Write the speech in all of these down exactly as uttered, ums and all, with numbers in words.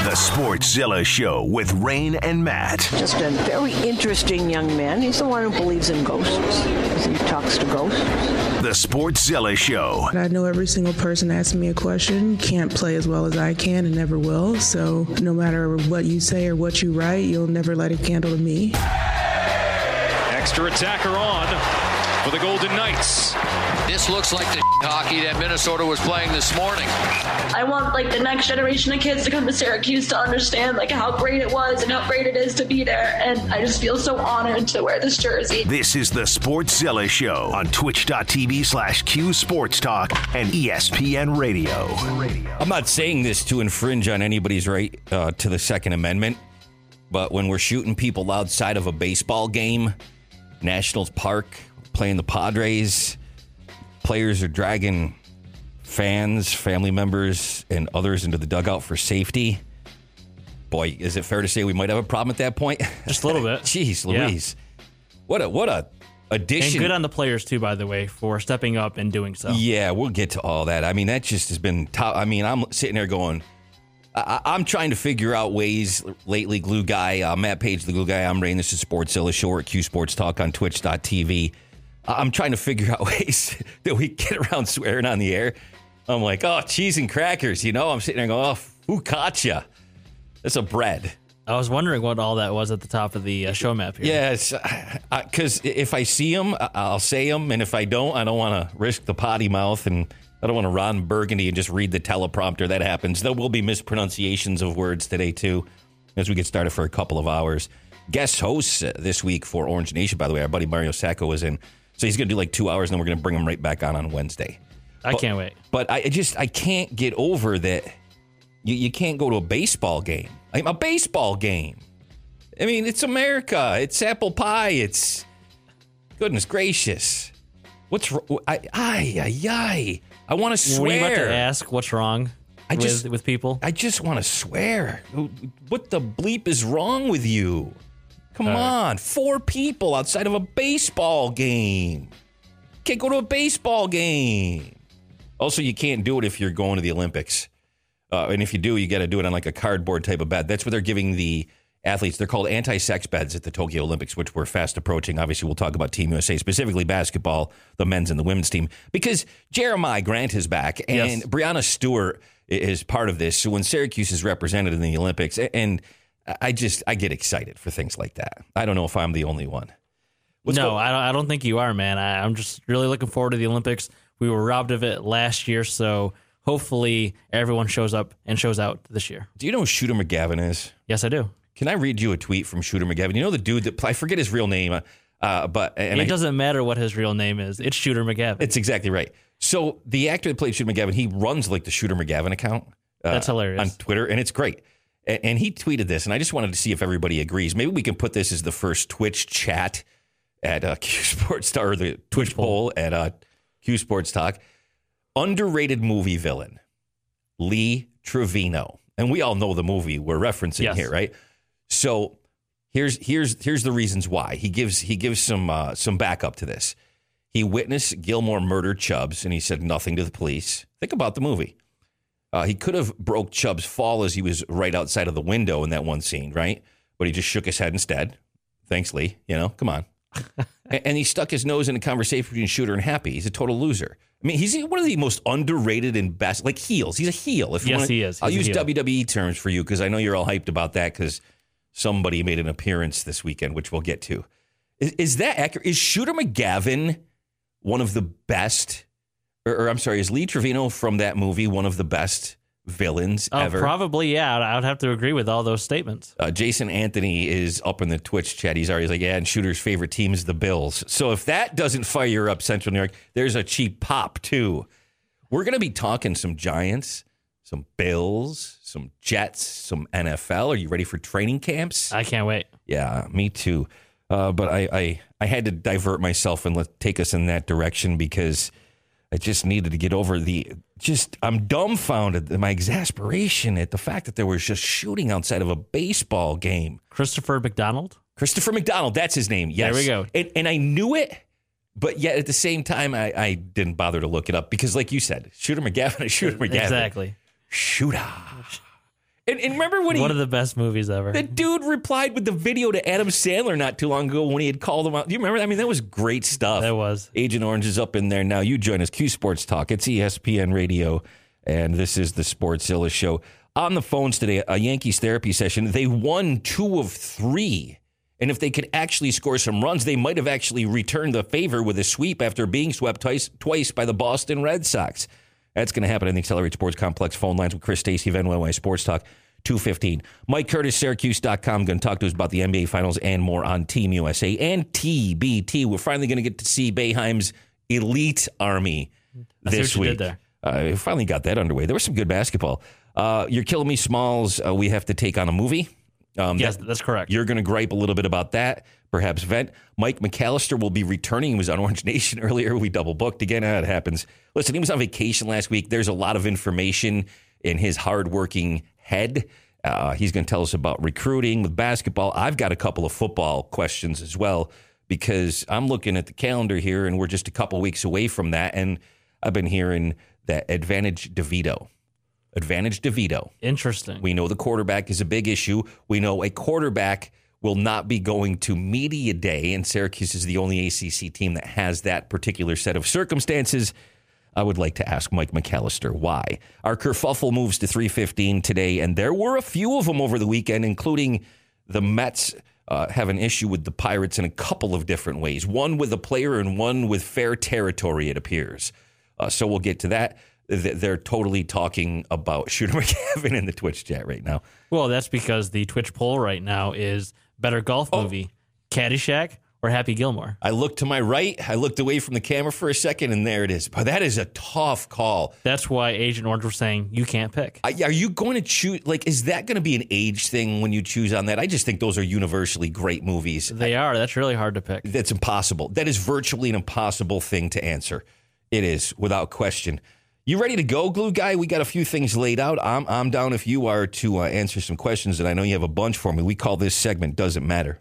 The Sportszilla Show with Rain and Matt. Just a very interesting young man. He's the one who believes in ghosts. He talks to ghosts. The Sportszilla Show. I know every single person asking me a question can't play as well as I can and never will. So no matter what you say or what you write, you'll never light a candle to me. Extra attacker on for the Golden Knights. This looks like the hockey that Minnesota was playing this morning. I want like the next generation of kids to come to Syracuse to understand like how great it was and how great it is to be there. And I just feel so honored to wear this jersey. This is the Sportszilla Show on twitch.tv slash Q Sports Talk and E S P N Radio. I'm not saying this to infringe on anybody's right uh, to the Second Amendment, but when we're shooting people outside of a baseball game, Nationals Park, playing the Padres, players are dragging fans, family members, and others into the dugout for safety. Boy, is it fair to say we might have a problem at that point? Just a little bit. Jeez Louise. Yeah. What a what a addition. And good on the players, too, by the way, for stepping up and doing so. Yeah, we'll get to all that. I mean, that just has been top. I mean, I'm sitting there going, I, I'm trying to figure out ways lately, Glue Guy, uh, Matt Page, the Glue Guy. I'm Rain. This is Sportszilla Show at Q Sports Talk on twitch dot t v. I'm trying to figure out ways that we get around swearing on the air. I'm like, oh, cheese and crackers, you know? I'm sitting there going, oh, who caught ya? That's a bread. I was wondering what all that was at the top of the uh, show map here. Yes, because if I see them, I'll say them, and if I don't, I don't want to risk the potty mouth, and I don't want to Ron Burgundy and just read the teleprompter. That happens. There will be mispronunciations of words today, too, as we get started for a couple of hours. Guest hosts this week for Orange Nation, by the way, our buddy Mario Sacco was in. So he's going to do like two hours, and then we're going to bring him right back on on Wednesday. I but, can't wait. But I just, I can't get over that you, you can't go to a baseball game. Like a baseball game. I mean, it's America. It's apple pie. It's, goodness gracious. What's wrong? I, ay, ay, ay. I want to swear. When you have to ask what's wrong I with, just, with people? I just want to swear. What the bleep is wrong with you? Come uh, on, four people outside of a baseball game. Can't go to a baseball game. Also, you can't do it if you're going to the Olympics. Uh, and if you do, you got to do it on like a cardboard type of bed. That's what they're giving the athletes. They're called anti-sex beds at the Tokyo Olympics, which we're fast approaching. Obviously, we'll talk about Team U S A, specifically basketball, the men's and the women's team, because Jeremiah Grant is back, and yes. Brianna Stewart is part of this. So when Syracuse is represented in the Olympics, and I just, I get excited for things like that. I don't know if I'm the only one. What's no, go- I, don't, I don't think you are, man. I, I'm just really looking forward to the Olympics. We were robbed of it last year, so hopefully everyone shows up and shows out this year. Do you know who Shooter McGavin is? Yes, I do. Can I read you a tweet from Shooter McGavin? You know the dude that, I forget his real name, uh, but... And it I, doesn't matter what his real name is. It's Shooter McGavin. It's exactly right. So the actor that played Shooter McGavin, he runs like the Shooter McGavin account. Uh, That's hilarious. On Twitter, and it's great. And he tweeted this, and I just wanted to see if everybody agrees. Maybe we can put this as the first Twitch chat at uh, Q Sports Talk, or the Twitch poll at uh, Q Sports Talk. Underrated movie villain, Lee Trevino. And we all know the movie we're referencing yes. here, right? So here's here's here's the reasons why. He gives he gives some uh, some backup to this. He witnessed Gilmore murder Chubbs, and he said nothing to the police. Think about the movie. Uh, he could have broke Chubb's fall as he was right outside of the window in that one scene, right? But he just shook his head instead. Thanks, Lee. You know, come on. and, and he stuck his nose in a conversation between Shooter and Happy. He's a total loser. I mean, he's one of the most underrated and best, like heels. He's a heel. If you yes, wanna, he is. He's I'll use W W E terms for you because I know you're all hyped about that because somebody made an appearance this weekend, which we'll get to. Is, is that accurate? Is Shooter McGavin one of the best? Or, or I'm sorry, is Lee Trevino from that movie one of the best villains uh, ever? Probably, yeah. I would have to agree with all those statements. Uh, Jason Anthony is up in the Twitch chat. He's already like, yeah, and Shooter's favorite team is the Bills. So if that doesn't fire up Central New York, there's a cheap pop, too. We're going to be talking some Giants, some Bills, some Jets, some N F L. Are you ready for training camps? I can't wait. Yeah, me too. Uh, but I, I, I had to divert myself and let take us in that direction because I just needed to get over the, just, I'm dumbfounded at my exasperation at the fact that there was just shooting outside of a baseball game. Christopher McDonald? Christopher McDonald, that's his name, yes. There we go. And, and I knew it, but yet at the same time, I, I didn't bother to look it up because like you said, Shooter McGavin is Shooter McGavin. Exactly. Shooter. And, and remember when he... One of the best movies ever. The dude replied with the video to Adam Sandler not too long ago when he had called him out. Do you remember? I mean, that was great stuff. That was. Agent Orange is up in there now. You join us, Q Sports Talk. It's E S P N Radio, and this is the Sportszilla Show. On the phones today, a Yankees therapy session. They won two of three. And if they could actually score some runs, they might have actually returned the favor with a sweep after being swept twice, twice by the Boston Red Sox. That's going to happen in the Accelerate Sports Complex phone lines with Chris Stacey of N Y Y Sports Talk, two fifteen. Mike Curtis, Syracuse dot com, going to talk to us about the N B A Finals and more on Team U S A and T B T. We're finally going to get to see Boeheim's elite army this week. Did there. Uh, we finally got that underway. There was some good basketball. Uh, you're killing me, Smalls. Uh, we have to take on a movie. Um, yes, that, that's correct. You're going to gripe a little bit about that, perhaps vent. Mike McAllister will be returning. He was on Orange Nation earlier. We double booked again. Uh, it happens. Listen, he was on vacation last week. There's a lot of information in his hardworking head. Uh, he's going to tell us about recruiting with basketball. I've got a couple of football questions as well because I'm looking at the calendar here and we're just a couple weeks away from that. And I've been hearing that Advantage DeVito. Advantage DeVito. Interesting. We know the quarterback is a big issue. We know a quarterback will not be going to media day, and Syracuse is the only A C C team that has that particular set of circumstances. I would like to ask Mike McAllister why. Our kerfuffle moves to three fifteen today, and there were a few of them over the weekend, including the Mets uh, have an issue with the Pirates in a couple of different ways. One with a player and one with fair territory, it appears. Uh, so we'll get to that. They're totally talking about Shooter McGavin in the Twitch chat right now. Well, that's because the Twitch poll right now is better golf oh. movie, Caddyshack or Happy Gilmore. I looked to my right. I looked away from the camera for a second, and there it is. But that is a tough call. That's why Agent Orange was saying you can't pick. I, are you going to choose? Like, is that going to be an age thing when you choose on that? I just think those are universally great movies. They are. That's really hard to pick. That's impossible. That is virtually an impossible thing to answer. It is, without question. You ready to go, Glue Guy? We got a few things laid out. I'm I'm down if you are to uh, answer some questions, and I know you have a bunch for me. We call this segment Doesn't Matter.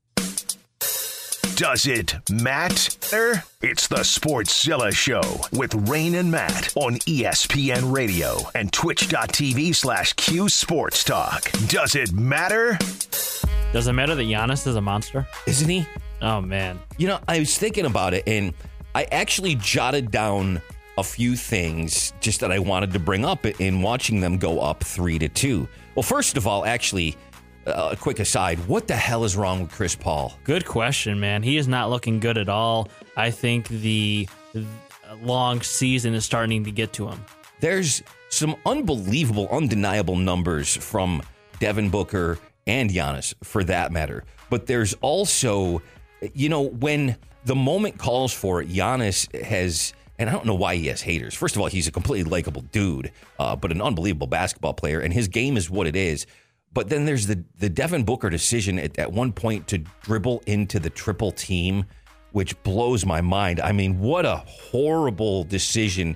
Does it matter? It's the Sportszilla Show with Rain and Matt on E S P N Radio and twitch.tv slash Q Sports Talk. Does it matter? Does it matter that Giannis is a monster? Isn't he? Oh, man. You know, I was thinking about it, and I actually jotted down a few things just that I wanted to bring up in watching them go up three to two. Well, first of all, actually, uh, a quick aside, what the hell is wrong with Chris Paul? Good question, man. He is not looking good at all. I think the long season is starting to get to him. There's some unbelievable, undeniable numbers from Devin Booker and Giannis, for that matter. But there's also, you know, when the moment calls for it, Giannis has... And I don't know why he has haters. First of all, he's a completely likable dude, uh, but an unbelievable basketball player, and his game is what it is. But then there's the the Devin Booker decision at, at one point to dribble into the triple team, which blows my mind. I mean, what a horrible decision.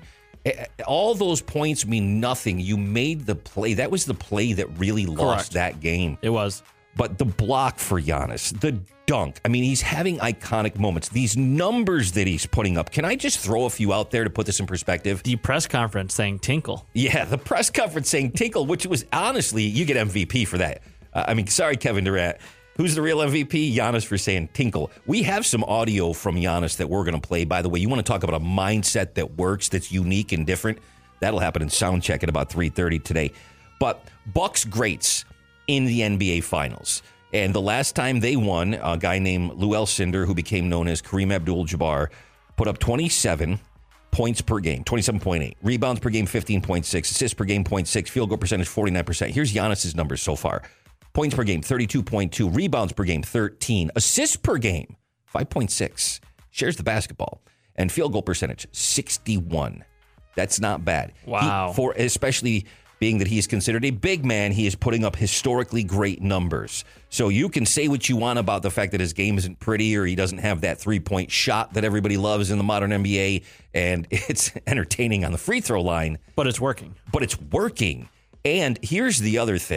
All those points mean nothing. You made the play. That was the play that really lost Correct. that game. It was. But the block for Giannis, the dunk. I mean, he's having iconic moments. These numbers that he's putting up. Can I just throw a few out there to put this in perspective? The press conference saying Tinkle. Yeah, the press conference saying Tinkle, which was honestly, you get M V P for that. Uh, I mean, sorry, Kevin Durant. Who's the real M V P? Giannis for saying Tinkle. We have some audio from Giannis that we're going to play. By the way, you want to talk about a mindset that works, that's unique and different? That'll happen in Soundcheck at about three thirty today. But Bucks greats in the N B A Finals. And the last time they won, a guy named Lou Alcindor, who became known as Kareem Abdul-Jabbar, put up twenty-seven points per game, twenty-seven point eight. Rebounds per game, fifteen point six. Assists per game, zero point six. Field goal percentage, forty-nine percent. Here's Giannis's numbers so far. Points per game, thirty-two point two. Rebounds per game, thirteen. Assists per game, five point six. Shares the basketball. And field goal percentage, sixty-one. That's not bad. Wow. He, for especially... being that he is considered a big man, he is putting up historically great numbers. So you can say what you want about the fact that his game isn't pretty or he doesn't have that three-point shot that everybody loves in the modern N B A, and it's entertaining on the free throw line. But it's working. But it's working. And here's the other thing.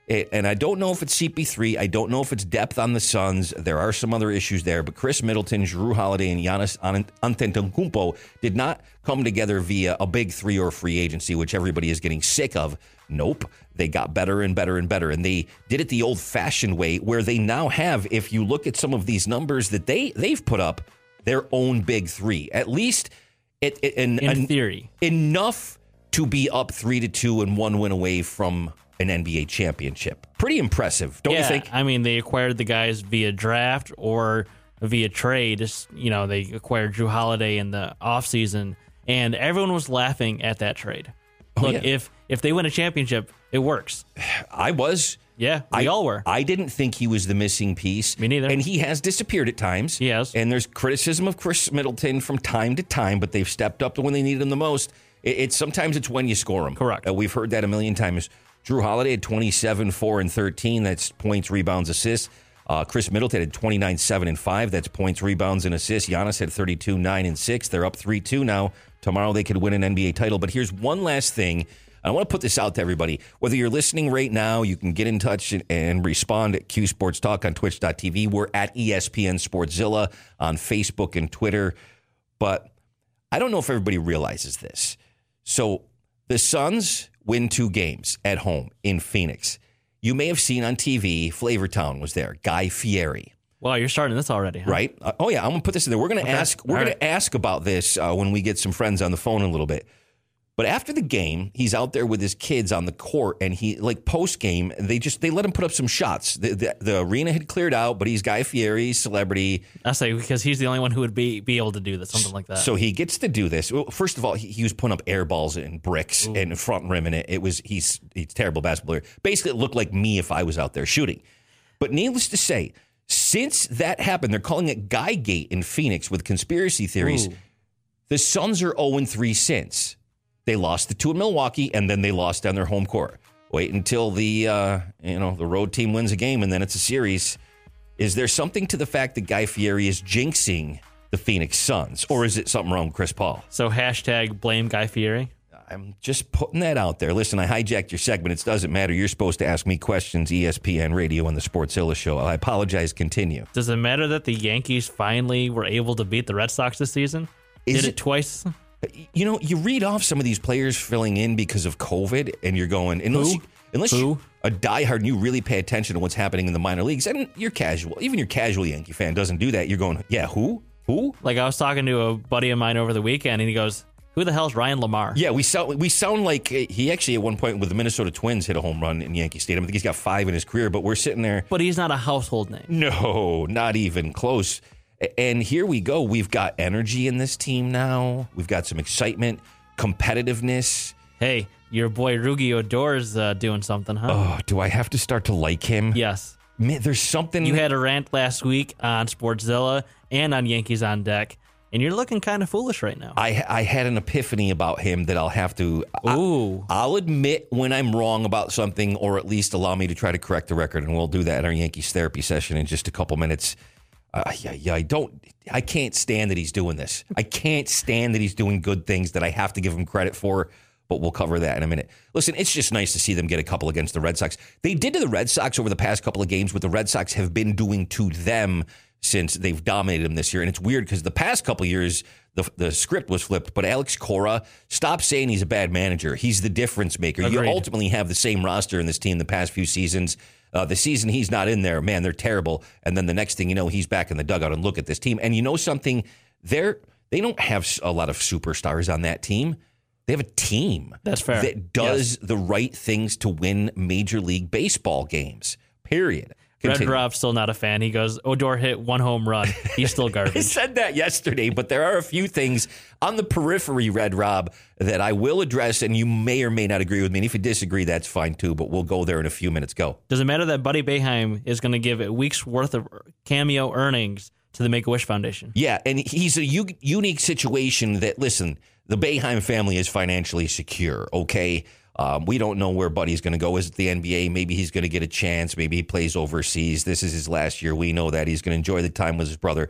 And I don't know if it's C P three. I don't know if it's depth on the Suns. There are some other issues there. But Chris Middleton, Jrue Holiday, and Giannis Antetokounmpo did not come together via a big three or free agency, which everybody is getting sick of. Nope. They got better and better and better. And they did it the old-fashioned way, where they now have, if you look at some of these numbers that they, they've put up, their own big three. At least it, it, in, in an, theory. Enough to be up three to two and one win away from an N B A championship. Pretty impressive, don't yeah, you think? I mean, they acquired the guys via draft or via trade. Just, you know, they acquired Jrue Holiday in the offseason, and everyone was laughing at that trade. Oh, Look, yeah. if if they win a championship, it works. I was. Yeah, we I, all were. I didn't think he was the missing piece. Me neither. And he has disappeared at times. He has. And there's criticism of Chris Middleton from time to time, but they've stepped up to when they needed him the most. It, it's sometimes it's when you score him. Correct. Uh, we've heard that a million times. Jrue Holiday had twenty-seven, four, and thirteen. That's points, rebounds, assists. Uh, Chris Middleton had twenty-nine, seven, and five. That's points, rebounds, and assists. Giannis had thirty-two, nine, and six. They're up three two now. Tomorrow they could win an N B A title. But here's one last thing. I want to put this out to everybody. Whether you're listening right now, you can get in touch and, and respond at Q Sports Talk on twitch dot t v. We're at E S P N Sportszilla on Facebook and Twitter. But I don't know if everybody realizes this. So the Suns win two games at home in Phoenix. You may have seen on T V, Flavortown was there. Guy Fieri. Wow, you're starting this already, huh? Right? Uh, oh, yeah, I'm going to put this in there. We're going to Okay. ask We're All going to ask about this uh, when we get some friends on the phone in a little bit. But after the game, he's out there with his kids on the court, and he, like, post-game, they just, they let him put up some shots. The, the, the arena had cleared out, but he's Guy Fieri, celebrity. I say because he's the only one who would be, be able to do this, something like that. So he gets to do this. Well, first of all, he, he was putting up air balls and bricks Ooh. and front rim in it. It was, he's, he's a terrible basketball player. Basically, it looked like me if I was out there shooting. But needless to say, since that happened, they're calling it Guy Gate in Phoenix with conspiracy theories. Ooh. The Suns are oh and three since. They lost the two in Milwaukee, and then they lost on their home court. Wait until the uh, you know the road team wins a game, and then it's a series. Is there something to the fact that Guy Fieri is jinxing the Phoenix Suns, or is it something wrong with Chris Paul? So hashtag blame Guy Fieri. I'm just putting that out there. Listen, I hijacked your segment. It doesn't matter. You're supposed to ask me questions, E S P N Radio and the Sportszilla Show. I apologize. Continue. Does it matter that the Yankees finally were able to beat the Red Sox this season? Is Did it, it- twice? You know, you read off some of these players filling in because of COVID, and you're going, unless, Who? you, unless Who? you're a diehard and you really pay attention to what's happening in the minor leagues, and you're casual. Even your casual Yankee fan doesn't do that. You're going, yeah, who? Who? Like I was talking to a buddy of mine over the weekend, and he goes, "Who the hell's Ryan Lamar?" Yeah, we sound we sound like uh, he actually at one point with the Minnesota Twins hit a home run in Yankee Stadium. I think he's got five in his career, but we're sitting there. But he's not a household name. No, not even close. And here we go. We've got energy in this team now. We've got some excitement, competitiveness. Hey, your boy Rugi Odor's uh, doing something, huh? Oh, do I have to start to like him? Yes. Man, there's something. You had a rant last week on Sportszilla and on Yankees on Deck, and you're looking kind of foolish right now. I I had an epiphany about him that I'll have to. Ooh. I, I'll admit when I'm wrong about something, or at least allow me to try to correct the record, and we'll do that in our Yankees therapy session in just a couple minutes. Uh, yeah, yeah, I don't. I can't stand that he's doing this. I can't stand that he's doing good things that I have to give him credit for. But we'll cover that in a minute. Listen, it's just nice to see them get a couple against the Red Sox. They did to the Red Sox over the past couple of games what the Red Sox have been doing to them since they've dominated them this year. And it's weird because the past couple of years, the, the script was flipped. But Alex Cora, stop saying he's a bad manager. He's the difference maker. Agreed. You ultimately have the same roster in this team the past few seasons. Uh, the season he's not in there, man, they're terrible. And then the next thing you know, he's back in the dugout and look at this team. And you know something? They're, they don't have a lot of superstars on that team. They have a team That's fair. that does Yes. the right things to win Major League Baseball games, period. Red Continue. Rob's still not a fan. He goes, Odor hit one home run. He's still I garbage. said that yesterday, but there are a few things on the periphery, Red Rob, that I will address, and you may or may not agree with me. And if you disagree, that's fine too, but we'll go there in a few minutes. Go. Does it matter that Buddy Boeheim is going to give a week's worth of cameo earnings to the Make-A-Wish Foundation? Yeah, and he's a u- unique situation that, listen, the Boeheim family is financially secure, okay? Um, we don't know where Buddy's going to go. Is it the N B A? Maybe he's going to get a chance. Maybe he plays overseas. This is his last year. We know that. He's going to enjoy the time with his brother.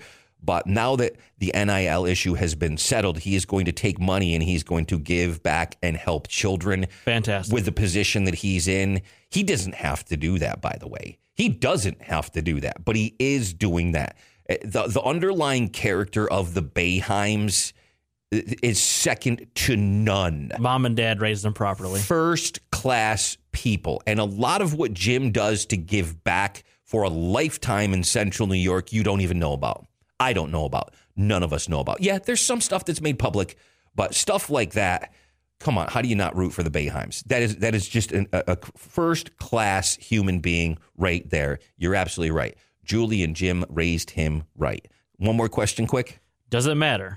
But now that the N I L issue has been settled, he is going to take money and he's going to give back and help children. Fantastic. With the position that he's in. He doesn't have to do that, by the way. He doesn't have to do that, but he is doing that. The, the underlying character of the Boeheims is second to none. Mom and dad raised them properly. First class people. And a lot of what Jim does to give back for a lifetime in Central New York, you don't even know about. I don't know about. None of us know about. Yeah, there's some stuff that's made public, but stuff like that, come on, how do you not root for the Boeheims? That is that is just an, a, a first-class human being right there. You're absolutely right. Julie and Jim raised him right. One more question, quick. Does it matter?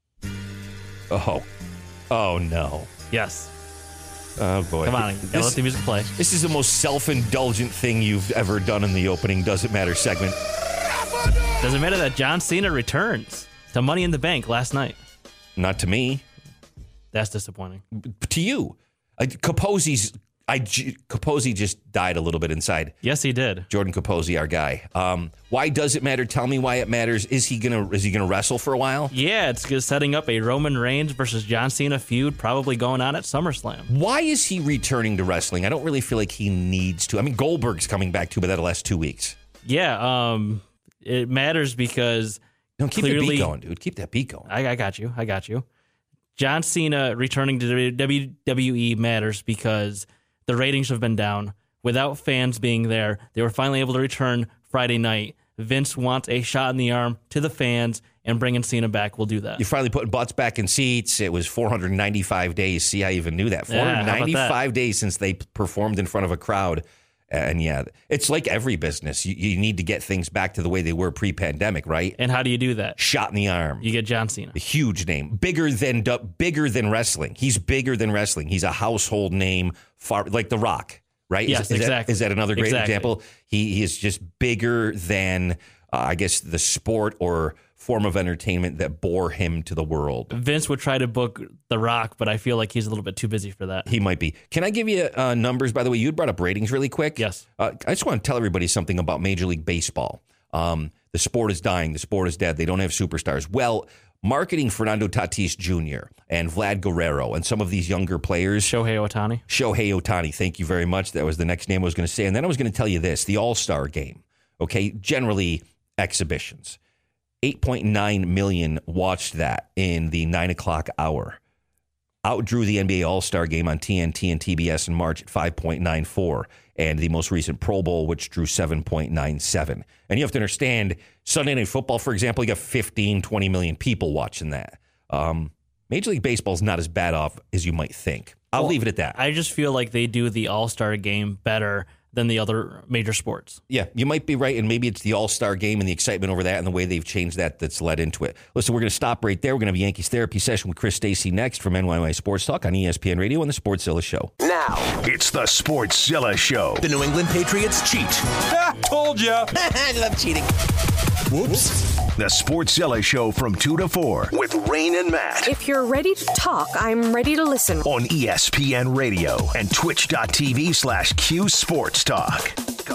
Oh. Oh, no. Yes. Oh, boy. Come on, gotta this, let the music play. This is the most self-indulgent thing you've ever done in the opening Does It Matter segment. Does it matter that John Cena returns to Money in the Bank last night? Not to me. That's disappointing. To you. Uh, Capozzi's, I, Capozzi just died a little bit inside. Yes, he did. Jordan Capozzi, our guy. Um, why does it matter? Tell me why it matters. Is he gonna is he gonna wrestle for a while? Yeah, it's just setting up a Roman Reigns versus John Cena feud, probably going on at SummerSlam. Why is he returning to wrestling? I don't really feel like he needs to. I mean, Goldberg's coming back too, but that last two weeks. Yeah, um, it matters because no, keep clearly, the beat going, dude. Keep that beat going. I, I got you. I got you. John Cena returning to W W E matters because the ratings have been down. Without fans being there, they were finally able to return Friday night. Vince wants a shot in the arm to the fans, and bringing Cena back will do that. You're finally putting butts back in seats. It was four hundred ninety-five days. See, I even knew that. four hundred ninety-five yeah, days since they performed in front of a crowd. And yeah, it's like every business. You, you need to get things back to the way they were pre-pandemic, right? And how do you do that? Shot in the arm. You get John Cena. A huge name. Bigger than bigger than wrestling. He's bigger than wrestling. He's a household name, far like The Rock, right? Yes, is, is exactly. That, is that another great exactly. example? He, he is just bigger than, uh, I guess, the sport or form of entertainment that bore him to the world. Vince would try to book The Rock, but I feel like he's a little bit too busy for that. He might be. Can I give you uh, numbers? By the way, you brought up ratings really quick. Yes. Uh, I just want to tell everybody something about Major League Baseball. Um, the sport is dying. The sport is dead. They don't have superstars. Well, marketing Fernando Tatis Junior and Vlad Guerrero and some of these younger players. Shohei Ohtani. Shohei Ohtani. Thank you very much. That was the next name I was going to say. And then I was going to tell you this, the All-Star game. Okay, generally exhibitions. eight point nine million watched that in the nine o'clock hour. Outdrew the N B A All-Star game on T N T and T B S in March at five point nine four, and the most recent Pro Bowl, which drew seven point nine seven. And you have to understand, Sunday Night Football, for example, you got fifteen, twenty million people watching that. Um, Major League Baseball is not as bad off as you might think. I'll well, leave it at that. I just feel like they do the All-Star game better than the other major sports. Yeah, you might be right, and maybe it's the All-Star game and the excitement over that and the way they've changed that that's led into it. Listen, we're going to stop right there. We're going to have a Yankees therapy session with Chris Stacey next from N Y Y Sports Talk on E S P N Radio and the Sportszilla Show. Now, it's the Sportszilla Show. The New England Patriots cheat. Ha, told ya. I love cheating. Whoops. The Sportszilla Show from two to four with Rain and Matt. If you're ready to talk, I'm ready to listen. On E S P N Radio and twitch.tv slash Q Sports Talk.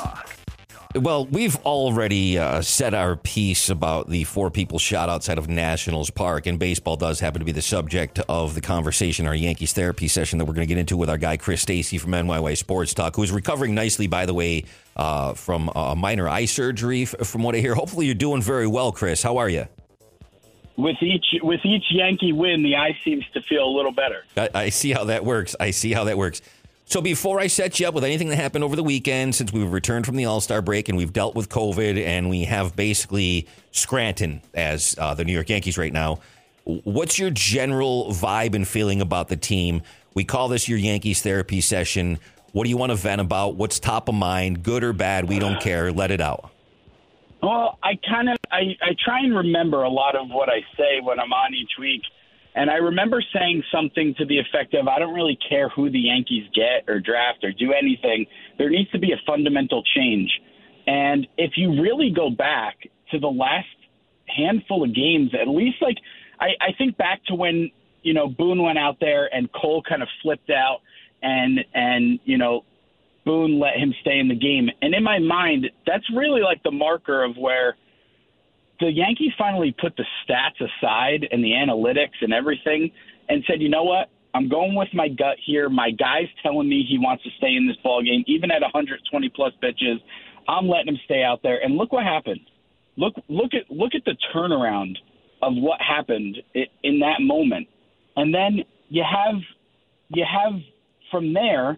Well, we've already uh, said our piece about the four people shot outside of Nationals Park, and baseball does happen to be the subject of the conversation, our Yankees therapy session that we're going to get into with our guy Chris Stacey from N Y Y Sports Talk, who is recovering nicely, by the way, uh, from a minor eye surgery, from what I hear. Hopefully you're doing very well, Chris. How are you? With each with each Yankee win, the eye seems to feel a little better. I, I see how that works. I see how that works. So before I set you up with anything that happened over the weekend, since we've returned from the All-Star break and we've dealt with COVID and we have basically Scranton as uh, the New York Yankees right now, what's your general vibe and feeling about the team? We call this your Yankees therapy session. What do you want to vent about? What's top of mind? Good or bad? We don't care. Let it out. Well, I kind of I, I try and remember a lot of what I say when I'm on each week. And I remember saying something to the effect of, I don't really care who the Yankees get or draft or do anything. There needs to be a fundamental change. And if you really go back to the last handful of games, at least like I, I think back to when, you know, Boone went out there and Cole kind of flipped out and, and, you know, Boone let him stay in the game. And in my mind, that's really like the marker of where the Yankees finally put the stats aside and the analytics and everything and said, you know what? I'm going with my gut here. My guy's telling me he wants to stay in this ballgame, even at one hundred twenty plus pitches. I'm letting him stay out there. And look what happened. Look, look at look at the turnaround of what happened in that moment. And then you have you have from there,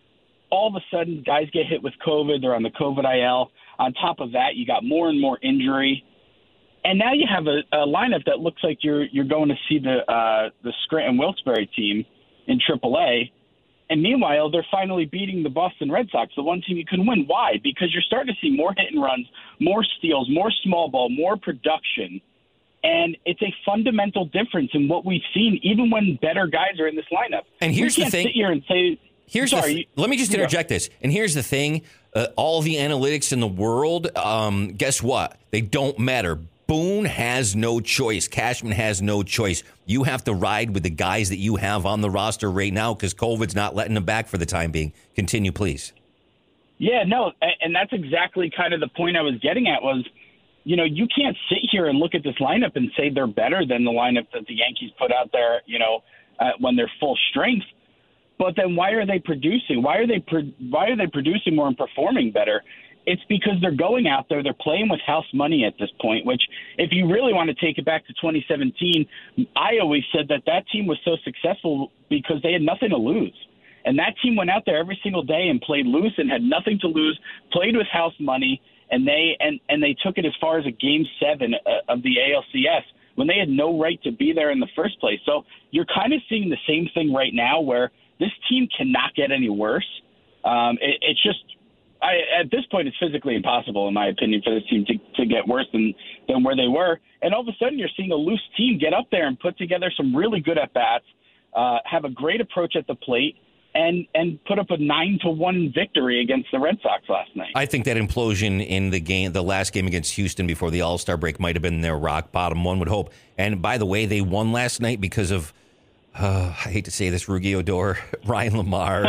all of a sudden, guys get hit with COVID. They're on the COVID I L. On top of that, you got more and more injury. And now you have a, a lineup that looks like you're you're going to see the uh, the Scranton Wilkes-Barre team in triple A. And meanwhile, they're finally beating the Boston Red Sox, the one team you couldn't win. Why? Because you're starting to see more hit and runs, more steals, more small ball, more production. And it's a fundamental difference in what we've seen, even when better guys are in this lineup. And here's we the can't thing. Sit here and say, Here's sorry, the th- let me just interject this. And here's the thing. Uh, all the analytics in the world, um, guess what? They don't matter. Boone has no choice. Cashman has no choice. You have to ride with the guys that you have on the roster right now because COVID's not letting them back for the time being. Continue, please. Yeah, no, and that's exactly kind of the point I was getting at was, you know, you can't sit here and look at this lineup and say they're better than the lineup that the Yankees put out there, you know, uh, when they're full strength. But then why are they producing? Why are they pro- why are they producing more and performing better? It's because they're going out there. They're playing with house money at this point, which if you really want to take it back to twenty seventeen, I always said that that team was so successful because they had nothing to lose. And that team went out there every single day and played loose and had nothing to lose, played with house money, and they and, and they took it as far as a game seven of the A L C S when they had no right to be there in the first place. So you're kind of seeing the same thing right now where this team cannot get any worse. Um, it, it's just I, at this point, it's physically impossible, in my opinion, for this team to, to get worse than, than where they were. And all of a sudden, you're seeing a loose team get up there and put together some really good at-bats, uh, have a great approach at the plate, and and put up a nine to one victory against the Red Sox last night. I think that implosion in the game, the last game against Houston before the All-Star break, might have been their rock bottom, one would hope. And by the way, they won last night because of, uh, I hate to say this, Rugi Odor, Ryan Lamar,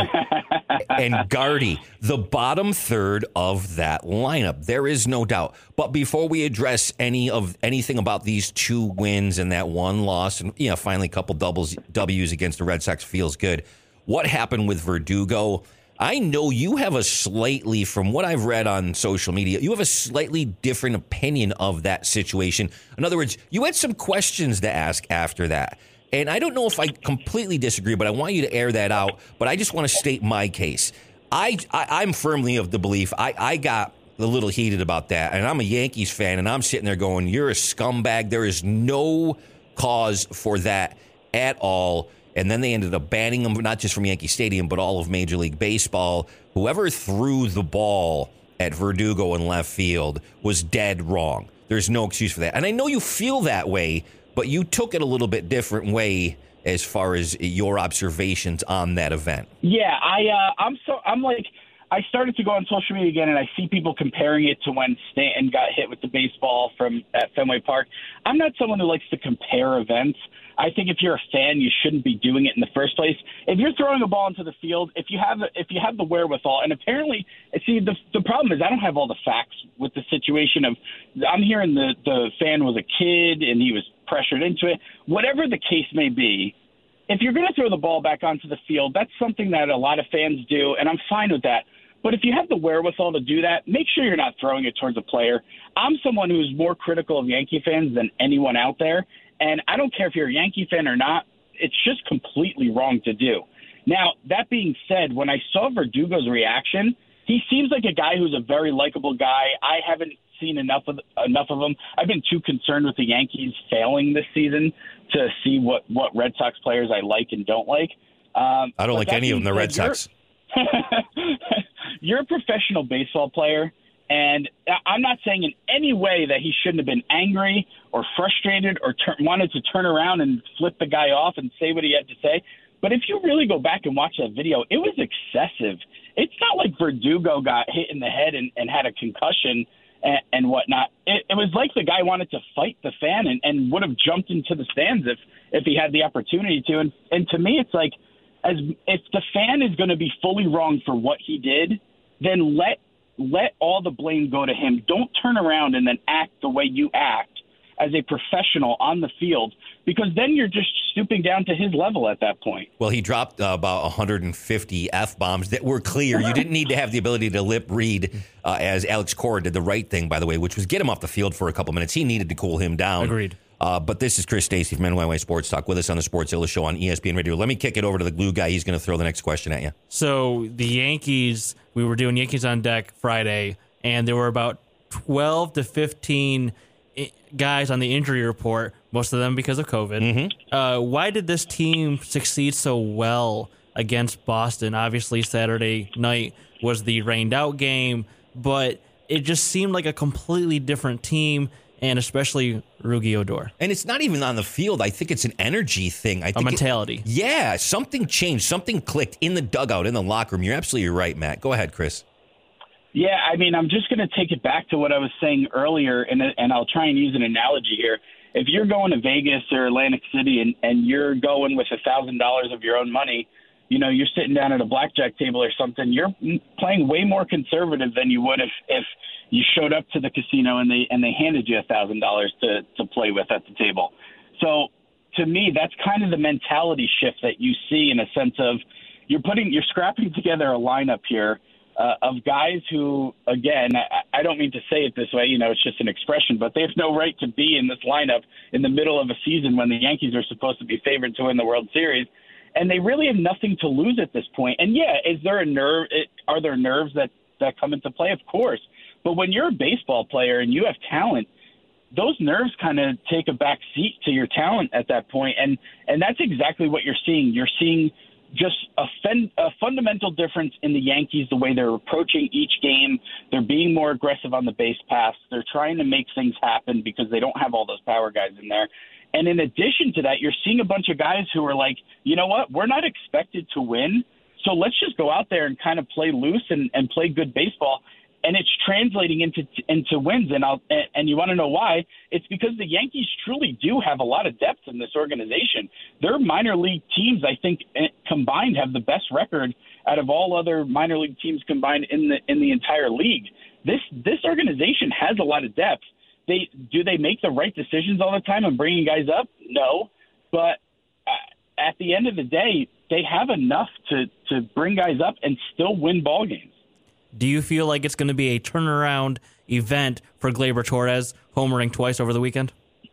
and Gardy, the bottom third of that lineup. There is no doubt. But before we address any of anything about these two wins and that one loss, and you know, finally a couple doubles W's against the Red Sox feels good. What happened with Verdugo? I know you have a slightly, from what I've read on social media, you have a slightly different opinion of that situation. In other words, you had some questions to ask after that. And I don't know if I completely disagree, but I want you to air that out. But I just want to state my case. I, I, I'm firmly of the belief, I, I got a little heated about that. And I'm a Yankees fan, and I'm sitting there going, you're a scumbag. There is no cause for that at all. And then they ended up banning him, not just from Yankee Stadium, but all of Major League Baseball. Whoever threw the ball at Verdugo in left field was dead wrong. There's no excuse for that. And I know you feel that way, but you took it a little bit different way as far as your observations on that event. Yeah, I, uh, I'm so I'm like I started to go on social media again, and I see people comparing it to when Stanton got hit with the baseball from at Fenway Park. I'm not someone who likes to compare events. I think if you're a fan, you shouldn't be doing it in the first place. If you're throwing a ball into the field, if you have if you have the wherewithal, and apparently, see, the the problem is I don't have all the facts with the situation of. I'm hearing the the fan was a kid and he was pressured into it. Whatever the case may be, if you're going to throw the ball back onto the field, that's something that a lot of fans do, and I'm fine with that. But if you have the wherewithal to do that, make sure you're not throwing it towards a player. I'm someone who's more critical of Yankee fans than anyone out there. And I don't care if you're a Yankee fan or not. It's just completely wrong to do. Now, that being said, when I saw Verdugo's reaction, he seems like a guy who's a very likable guy. I haven't seen enough of enough of him. I've been too concerned with the Yankees failing this season to see what, what Red Sox players I like and don't like. Um, I don't like any of them, the Red Sox. You're a professional baseball player, and I'm not saying in any way that he shouldn't have been angry or frustrated or tur- wanted to turn around and flip the guy off and say what he had to say. But if you really go back and watch that video, it was excessive. It's not like Verdugo got hit in the head and, and had a concussion and, and whatnot. It, it was like the guy wanted to fight the fan and, and would have jumped into the stands if, if he had the opportunity to. And, and to me, it's like, as if the fan is going to be fully wrong for what he did, then let let all the blame go to him. Don't turn around and then act the way you act as a professional on the field, because then you're just stooping down to his level at that point. Well, he dropped uh, about one hundred fifty F-bombs that were clear. You didn't need to have the ability to lip read, uh, as Alex Cora did the right thing, by the way, which was get him off the field for a couple minutes. He needed to cool him down. Agreed. Uh, but this is Chris Stacey from N Y Y Sports Talk with us on the Sportszilla Show on E S P N Radio. Let me kick it over to the glue guy. He's going to throw the next question at you. So the Yankees, we were doing Yankees on Deck Friday, and there were about twelve to fifteen guys on the injury report, most of them because of COVID. Mm-hmm. Uh, why did this team succeed so well against Boston? Obviously, Saturday night was the rained out game, but it just seemed like a completely different team, and especially Rugi Odor. And it's not even on the field. I think it's an energy thing. I think a mentality. It, yeah, something changed. Something clicked in the dugout, in the locker room. You're absolutely right, Matt. Go ahead, Chris. Yeah, I mean, I'm just going to take it back to what I was saying earlier, and and I'll try and use an analogy here. If you're going to Vegas or Atlantic City and, and you're going with one thousand dollars of your own money, you know, you're sitting down at a blackjack table or something, you're playing way more conservative than you would if, if you showed up to the casino and they and they handed you one thousand dollars to, to play with at the table. So to me, that's kind of the mentality shift that you see, in a sense of you're putting, you're scrapping together a lineup here uh, of guys who, again, I, I don't mean to say it this way, you know, it's just an expression, but they have no right to be in this lineup in the middle of a season when the Yankees are supposed to be favored to win the World Series. And they really have nothing to lose at this point. And yeah, is there a nerve? Are there nerves that, that come into play? Of course. But when you're a baseball player and you have talent, those nerves kind of take a back seat to your talent at that point. And, and that's exactly what you're seeing. You're seeing just a, fen- a fundamental difference in the Yankees, the way they're approaching each game. They're being more aggressive on the base pass. They're trying to make things happen because they don't have all those power guys in there. And in addition to that, you're seeing a bunch of guys who are like, you know what, we're not expected to win, so let's just go out there and kind of play loose and, and play good baseball. And it's translating into into wins. And I'll and you want to know why? It's because the Yankees truly do have a lot of depth in this organization. Their minor league teams, I think, combined have the best record out of all other minor league teams combined in the in the entire league. This this organization has a lot of depth. They do they make the right decisions all the time and bringing guys up? No, but at the end of the day, they have enough to to bring guys up and still win ball games. Do you feel like it's going to be a turnaround event for Gleyber Torres, homering twice over the weekend?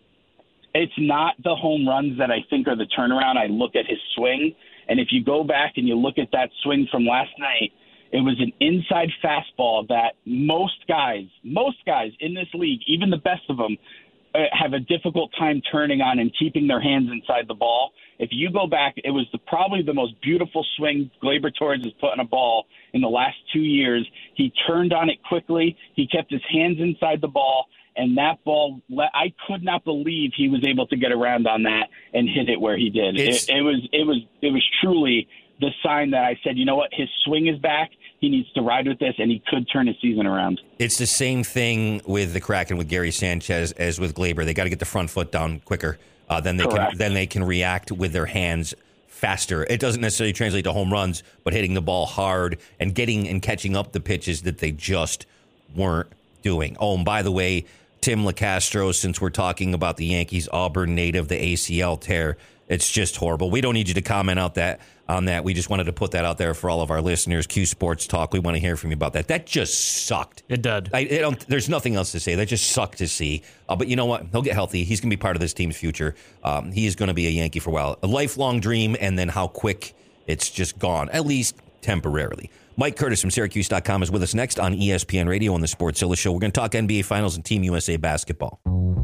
It's not the home runs that I think are the turnaround. I look at his swing, and if you go back and you look at that swing from last night, it was an inside fastball that most guys, most guys in this league, even the best of them, uh, have a difficult time turning on and keeping their hands inside the ball. If you go back, it was the, probably the most beautiful swing Gleyber Torres has put on a ball in the last two years. He turned on it quickly. He kept his hands inside the ball, and that ball, I could not believe he was able to get around on that and hit it where he did. It, it was, it was, it was truly the sign that I said, you know what, his swing is back. He needs to ride with this, and he could turn his season around. It's the same thing with the Kraken with Gary Sanchez as with Gleyber. They got to get the front foot down quicker. Uh, then they Correct. can then they can react with their hands faster. It doesn't necessarily translate to home runs, but hitting the ball hard and getting and catching up the pitches that they just weren't doing. Oh, and by the way, Tim LaCastro, since we're talking about the Yankees, Auburn native, the A C L tear, it's just horrible. We don't need you to comment out that on that. We just wanted to put that out there for all of our listeners. Q Sports Talk. We want to hear from you about that. That just sucked. It did. I, it don't, there's nothing else to say. That just sucked to see. Uh, but you know what? He'll get healthy. He's going to be part of this team's future. Um, he is going to be a Yankee for a while. A lifelong dream, and then how quick it's just gone, at least temporarily. Mike Curtis from Syracuse dot com is with us next on E S P N Radio on the Sportszilla Show. We're going to talk N B A Finals and Team U S A basketball.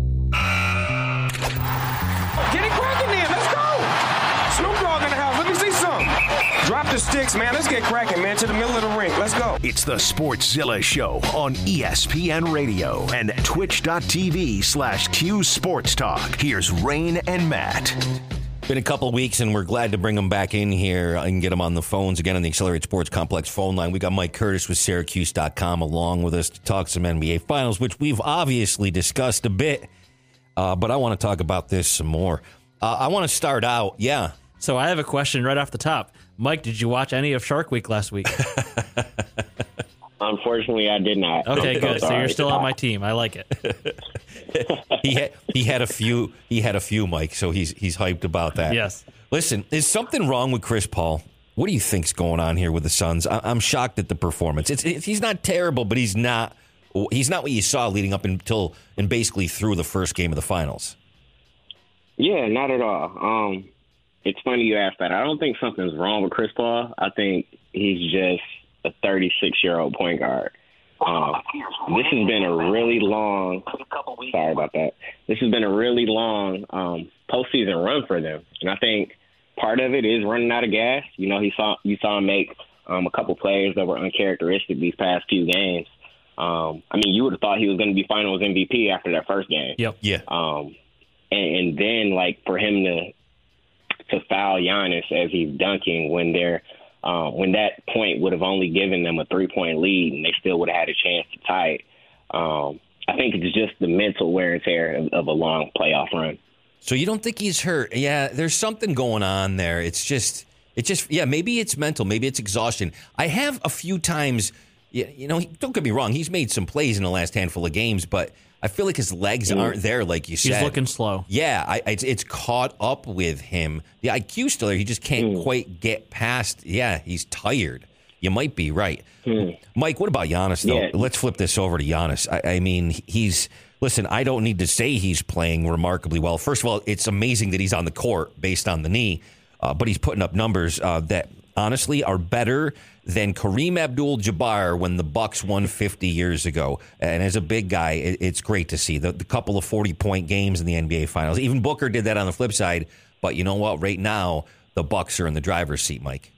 Get it cracking then. Let's go. Snoop Dogg in the house. Let me see something. Drop the sticks, man. Let's get cracking, man, to the middle of the ring. Let's go. It's the Sportszilla Show on E S P N Radio and twitch.tv slash Q Sports Talk. Here's Rain and Matt. Been a couple of weeks, and we're glad to bring them back in here and get them on the phones again on the Accelerate Sports Complex phone line. We got Mike Curtis with Syracuse dot com along with us to talk some N B A Finals, which we've obviously discussed a bit, uh, but I want to talk about this some more. Uh, I want to start out, yeah. So I have a question right off the top. Mike, did you watch any of Shark Week last week? Unfortunately, I did not. Okay, good. So you're still on my team. I like it. he had he had a few he had a few, Mike. So he's he's hyped about that. Yes. Listen, is something wrong with Chris Paul? What do you think's going on here with the Suns? I, I'm shocked at the performance. It's, it's he's not terrible, but he's not he's not what you saw leading up until and basically through the first game of the finals. Yeah, not at all. Um, it's funny you asked that. I don't think something's wrong with Chris Paul. I think he's just a thirty-six-year-old point guard. Um, this has been a really long – sorry about that. This has been a really long um, postseason run for them. And I think part of it is running out of gas. You know, he saw you saw him make um, a couple plays that were uncharacteristic these past few games. Um, I mean, you would have thought he was going to be Finals M V P after that first game. Yep. Yeah. Um, and, and then, like, for him to to foul Giannis as he's dunking when they're – Um, when that point would have only given them a three-point lead and they still would have had a chance to tie it. Um, I think it's just the mental wear and tear of, of a long playoff run. So you don't think he's hurt? Yeah, there's something going on there. It's just, it's just, yeah, maybe it's mental. Maybe it's exhaustion. I have a few times, you know, don't get me wrong, he's made some plays in the last handful of games, but I feel like his legs aren't there, like you said. He's looking slow. Yeah, I, it's, it's caught up with him. The I Q's still there. He just can't mm. quite get past. Yeah, he's tired. You might be right. Mm. Mike, what about Giannis, though? Yeah. Let's flip this over to Giannis. I, I mean, he's – listen, I don't need to say he's playing remarkably well. First of all, it's amazing that he's on the court based on the knee, uh, but he's putting up numbers uh, that honestly are better than Kareem Abdul-Jabbar when the Bucks won fifty years ago. And as a big guy, it, it's great to see the, the couple of forty-point games in the N B A Finals. Even Booker did that on the flip side. But you know what? Right now, the Bucks are in the driver's seat, Mike.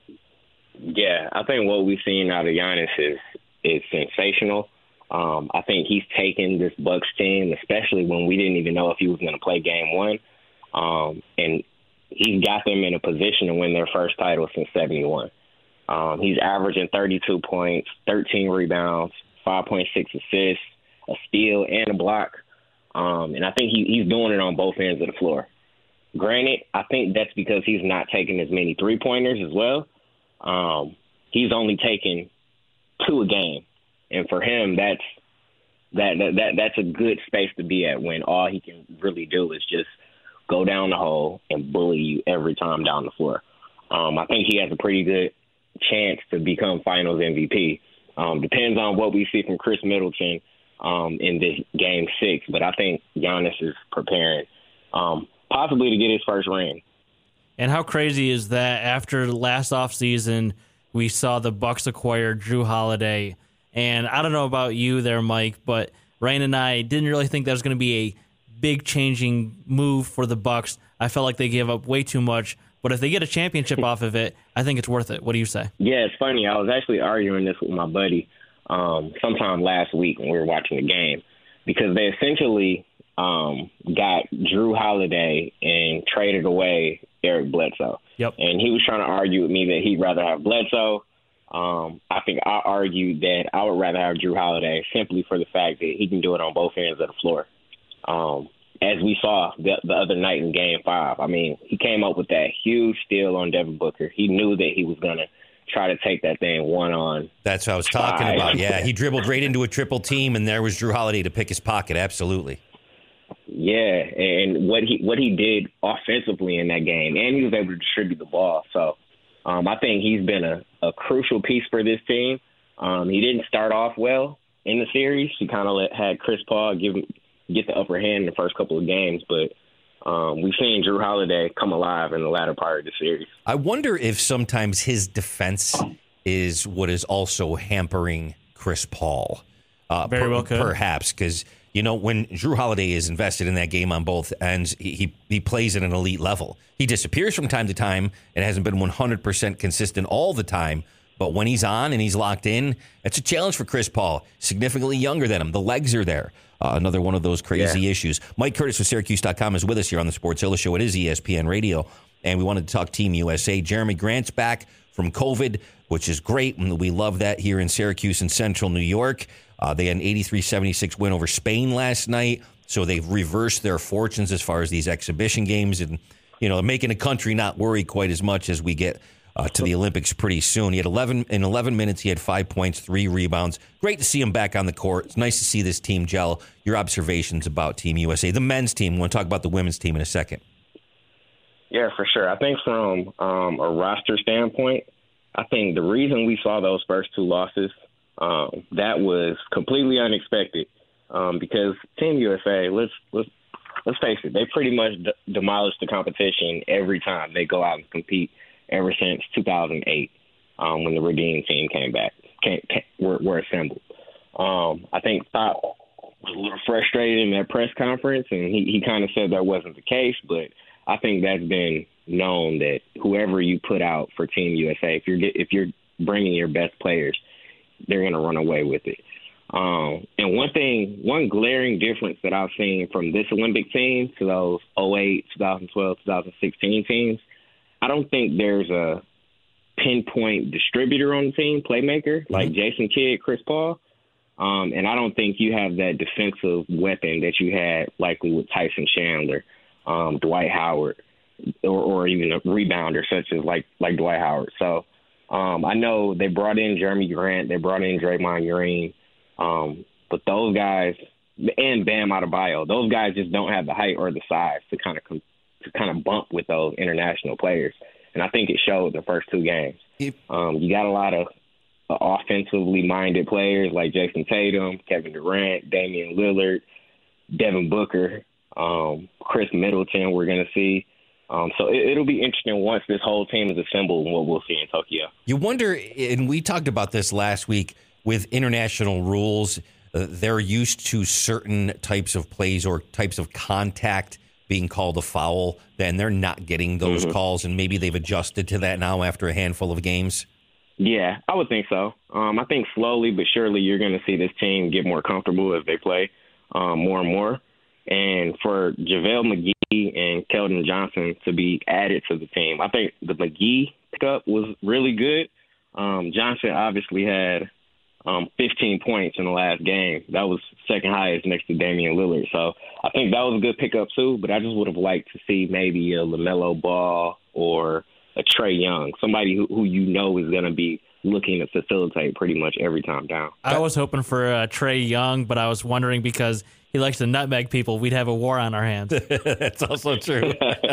Yeah, I think what we've seen out of Giannis is is sensational. Um, I think he's taken this Bucks team, especially when we didn't even know if he was going to play game one, um, and he's got them in a position to win their first title since seventy-one. Um, he's averaging thirty-two points, thirteen rebounds, five point six assists, a steal, and a block. Um, and I think he, he's doing it on both ends of the floor. Granted, I think that's because he's not taking as many three-pointers as well. Um, he's only taking two a game. And for him, that's that, that that that's a good space to be at when all he can really do is just go down the hole and bully you every time down the floor. Um, I think he has a pretty good chance to become Finals M V P. Um, depends on what we see from Chris Middleton um, in this game six, but I think Giannis is preparing um, possibly to get his first ring. And how crazy is that? After last offseason, we saw the Bucks acquire Jrue Holiday, and I don't know about you there, Mike, but Ryan and I didn't really think that was going to be a big changing move for the Bucks. I felt like they gave up way too much. But if they get a championship off of it, I think it's worth it. What do you say? Yeah, it's funny. I was actually arguing this with my buddy um, sometime last week when we were watching the game because they essentially um, got Jrue Holiday and traded away Eric Bledsoe. Yep. And he was trying to argue with me that he'd rather have Bledsoe. Um, I think I argued that I would rather have Jrue Holiday simply for the fact that he can do it on both ends of the floor. Um As we saw the, the other night in Game Five, I mean, he came up with that huge steal on Devin Booker. He knew that he was going to try to take that thing one on. That's what I was talking five. about. Yeah, he dribbled right into a triple team, and there was Jrue Holiday to pick his pocket. Absolutely. Yeah, and what he what he did offensively in that game, and he was able to distribute the ball. So um, I think he's been a, a crucial piece for this team. Um, he didn't start off well in the series. He kind of had Chris Paul give him. get the upper hand in the first couple of games, but um, we've seen Jrue Holiday come alive in the latter part of the series. I wonder if sometimes his defense is what is also hampering Chris Paul. Uh, Very per, well could. Perhaps, because, you know, when Jrue Holiday is invested in that game on both ends, he, he, he plays at an elite level. He disappears from time to time and hasn't been one hundred percent consistent all the time. But when he's on and he's locked in, it's a challenge for Chris Paul, significantly younger than him. The legs are there. Uh, another one of those crazy yeah. issues. Mike Curtis with Syracuse dot com is with us here on the Sportszilla Show. It is E S P N Radio, and we wanted to talk Team U S A. Jeremy Grant's back from COVID, which is great, and we love that here in Syracuse and Central New York. Uh, they had an eighty-three seventy-six win over Spain last night, so they've reversed their fortunes as far as these exhibition games and, you know, making the country not worry quite as much as we get uh, to the Olympics pretty soon. He had eleven in eleven minutes. He had five points, three rebounds. Great to see him back on the court. It's nice to see this team gel. Your observations about Team U S A, the men's team. We'll talk about the women's team in a second. Yeah, for sure. I think from um, a roster standpoint, I think the reason we saw those first two losses, um, that was completely unexpected. Um, because Team U S A, let's let's let's face it, they pretty much d- demolished the competition every time they go out and compete. Ever since two thousand eight, um, when the Redeem team came back, came, came, were, were assembled. Um, I think Pop was a little frustrated in that press conference, and he, he kind of said that wasn't the case. But I think that's been known that whoever you put out for Team U S A, if you're if you're bringing your best players, they're going to run away with it. Um, and one thing, one glaring difference that I've seen from this Olympic team to those oh eight, twenty twelve, twenty sixteen teams, I don't think there's a pinpoint distributor on the team, playmaker, like mm-hmm. Jason Kidd, Chris Paul. Um, and I don't think you have that defensive weapon that you had like with Tyson Chandler, um, Dwight Howard, or, or even a rebounder such as like like Dwight Howard. So um, I know they brought in Jeremy Grant, they brought in Draymond Green, um, but those guys, and Bam Adebayo, those guys just don't have the height or the size to kind of com- to kind of bump with those international players. And I think it showed the first two games. Um, you got a lot of uh, offensively minded players like Jason Tatum, Kevin Durant, Damian Lillard, Devin Booker, um, Chris Middleton we're going to see. Um, so it, it'll be interesting once this whole team is assembled and what we'll see in Tokyo. You wonder, and we talked about this last week, with international rules, uh, they're used to certain types of plays or types of contact being called a foul, then they're not getting those mm-hmm. calls, and maybe they've adjusted to that now after a handful of games? Yeah, I would think so. Um, I think slowly but surely you're going to see this team get more comfortable as they play um, more and more. And for JaVale McGee and Keldon Johnson to be added to the team, I think the McGee pickup was really good. Um, Johnson obviously had Um, fifteen points in the last game. That was second highest next to Damian Lillard. So I think that was a good pickup too, but I just would have liked to see maybe a LaMelo Ball or a Trae Young, somebody who, who you know is going to be looking to facilitate pretty much every time down. I was hoping for uh, Trae Young, but I was wondering because he likes to nutmeg people, we'd have a war on our hands. That's also true.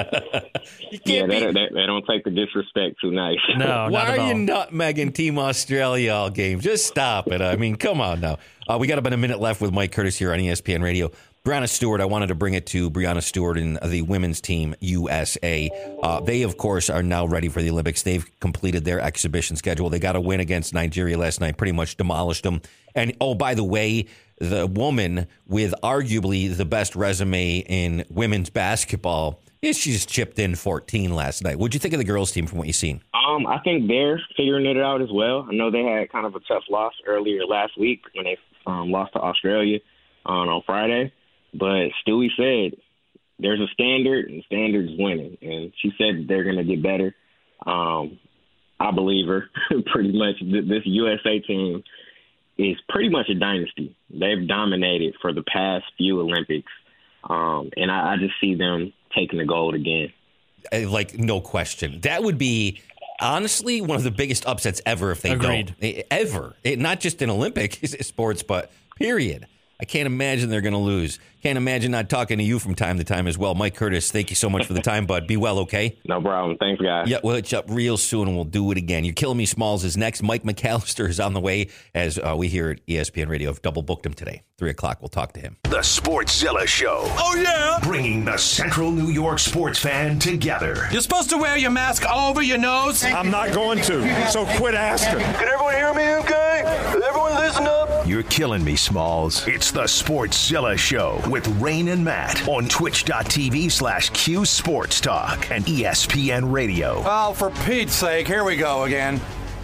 yeah, they, they, they don't take the disrespect too nice. No, Why not at are all. you nutmegging Team Australia all game? Just stop it. I mean, come on now. Uh, we got about a minute left with Mike Curtis here on E S P N Radio. Brianna Stewart, I wanted to bring it to Brianna Stewart and the women's team, U S A. Uh, they, of course, are now ready for the Olympics. They've completed their exhibition schedule. They got a win against Nigeria last night, pretty much demolished them. And, oh, by the way, the woman with arguably the best resume in women's basketball, is she just chipped in fourteen last night. What'd you think of the girls' team from what you've seen? Um, I think they're figuring it out as well. I know they had kind of a tough loss earlier last week when they um, lost to Australia um, on Friday. But Stewie said there's a standard, and standard is winning. And she said they're going to get better. Um, I believe her pretty much. This U S A team is pretty much a dynasty. They've dominated for the past few Olympics. Um, and I, I just see them taking the gold again. Like, no question. That would be, honestly, one of the biggest upsets ever if they Agreed. don't. Ever. It, not just in Olympic sports, but period. I can't imagine they're going to lose. Can't imagine not talking to you from time to time as well. Mike Curtis, thank you so much for the time, bud. Be well, okay? No problem. Thanks, guys. Yeah, we'll hitch up real soon, and we'll do it again. You're Killing Me Smalls is next. Mike McAllister is on the way, as uh, we here at E S P N Radio have double booked him today. Three o'clock, we'll talk to him. The Sportszilla Show. Oh, yeah? Bringing the Central New York sports fan together. You're supposed to wear your mask over your nose. I'm not going to, so quit asking. Can everyone hear me okay? Everyone listen up. You're killing me, Smalls. It's the Sportszilla Show with Rain and Matt on twitch.tv slash Q Sports Talk and E S P N Radio. Oh, for Pete's sake, here we go again.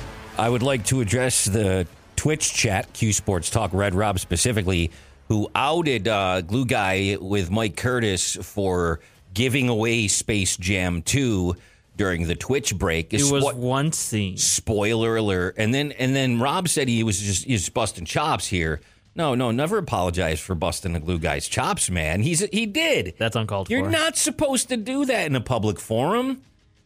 I would like to address the Twitch chat, Q Sports Talk, Red Rob specifically, who outed uh, Glue Guy with Mike Curtis for giving away Space Jam two during the Twitch break. It was Spo- one scene. Spoiler alert. And then and then Rob said he was just, he was busting chops here. No, no, never apologize for busting the Glue Guy's chops, man. He's He did. That's uncalled You're for. not supposed to do that in a public forum.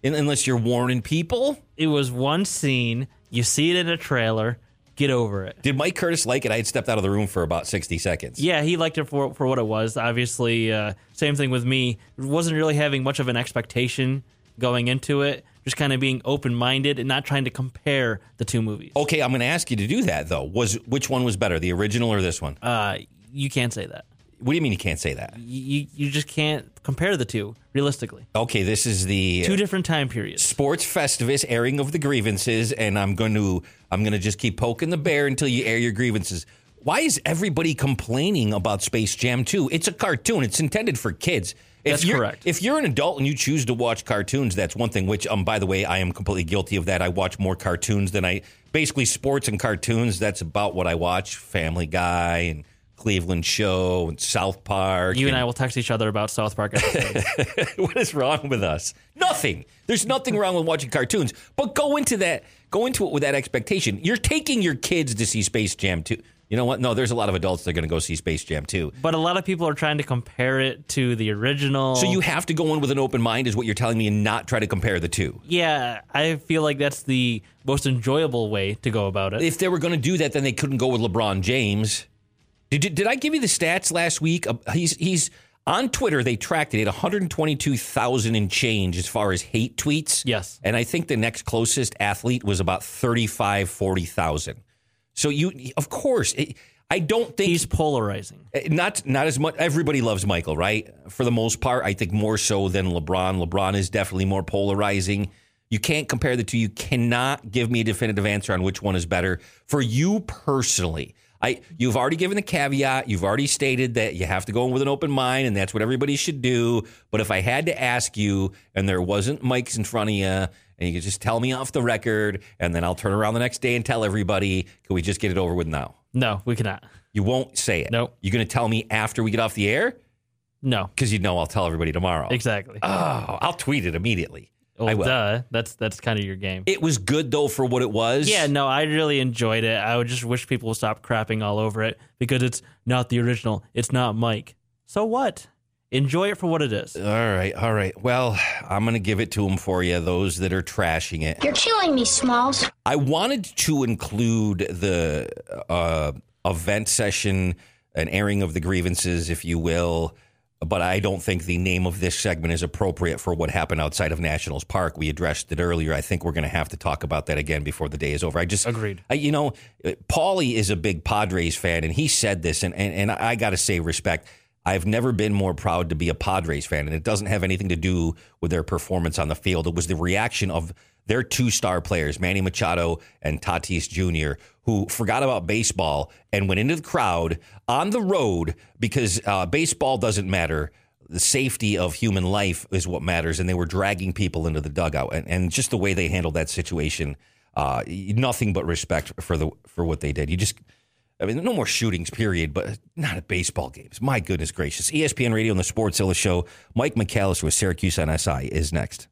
unless you're warning people. It was one scene. You see it in a trailer. Get over it. Did Mike Curtis like it? I had stepped out of the room for about sixty seconds. Yeah, he liked it for for what it was. Obviously, uh, same thing with me. Wasn't really having much of an expectation going into it. Just kind of being open-minded and not trying to compare the two movies. Okay, I'm going to ask you to do that, though. Was Which one was better, the original or this one? Uh, you can't say that. What do you mean you can't say that? You you just can't compare the two, realistically. Okay, this is the... Two different time periods. Sports Festivus, airing of the grievances, and I'm going to I'm going to just keep poking the bear until you air your grievances. Why is everybody complaining about Space Jam two? It's a cartoon. It's intended for kids. If That's you're, correct. If you're an adult and you choose to watch cartoons, that's one thing, which, um, by the way, I am completely guilty of that. I watch more cartoons than I... Basically, sports and cartoons, that's about what I watch. Family Guy and Cleveland Show and South Park. You and, and I will text each other about South Park episodes. What is wrong with us? Nothing. There's nothing wrong with watching cartoons. But go into that. Go into it with that expectation. You're taking your kids to see Space Jam two. You know what? No, there's a lot of adults that are going to go see Space Jam two. But a lot of people are trying to compare it to the original. So you have to go in with an open mind, is what you're telling me, and not try to compare the two. Yeah, I feel like that's the most enjoyable way to go about it. If they were going to do that, then they couldn't go with LeBron James. Did, did I give you the stats last week? Uh, he's he's on Twitter. They tracked it at one hundred twenty-two thousand and change as far as hate tweets. Yes. And I think the next closest athlete was about thirty-five, forty thousand. So you, of course, it, I don't think he's polarizing. Not not as much. Everybody loves Michael, right? For the most part, I think more so than LeBron. LeBron is definitely more polarizing. You can't compare the two. You cannot give me a definitive answer on which one is better for you personally. I you've already given the caveat. You've already stated that you have to go in with an open mind, and that's what everybody should do. But if I had to ask you, and there wasn't mics in front of you, and you could just tell me off the record, and then I'll turn around the next day and tell everybody, can we just get it over with now? No, we cannot. You won't say it? No. You're going to tell me after we get off the air? No. Because you know I'll tell everybody tomorrow. Exactly. Oh, I'll tweet it immediately. Well, I will. Duh. That's, that's kind of your game. It was good, though, for what it was. Yeah, no, I really enjoyed it. I would just wish people would stop crapping all over it because it's not the original. It's not Mike. So what? Enjoy it for what it is. All right, all right. Well, I'm going to give it to them for you, those that are trashing it. You're killing me, Smalls. I wanted to include the uh, event session, an airing of the grievances, if you will, but I don't think the name of this segment is appropriate for what happened outside of Nationals Park. We addressed it earlier. I think we're going to have to talk about that again before the day is over. I just Agreed. I, you know, Paulie is a big Padres fan, and he said this, and, and, and I got to say respect. I've never been more proud to be a Padres fan, and it doesn't have anything to do with their performance on the field. It was the reaction of their two star players, Manny Machado and Tatis Junior, who forgot about baseball and went into the crowd on the road because uh, baseball doesn't matter. The safety of human life is what matters, and they were dragging people into the dugout. And, and just the way they handled that situation, uh, nothing but respect for the for what they did. You just... I mean, no more shootings, period, but not at baseball games. My goodness gracious. E S P N Radio and the Sportszilla Show. Mike McAllister with Syracuse on S I is next.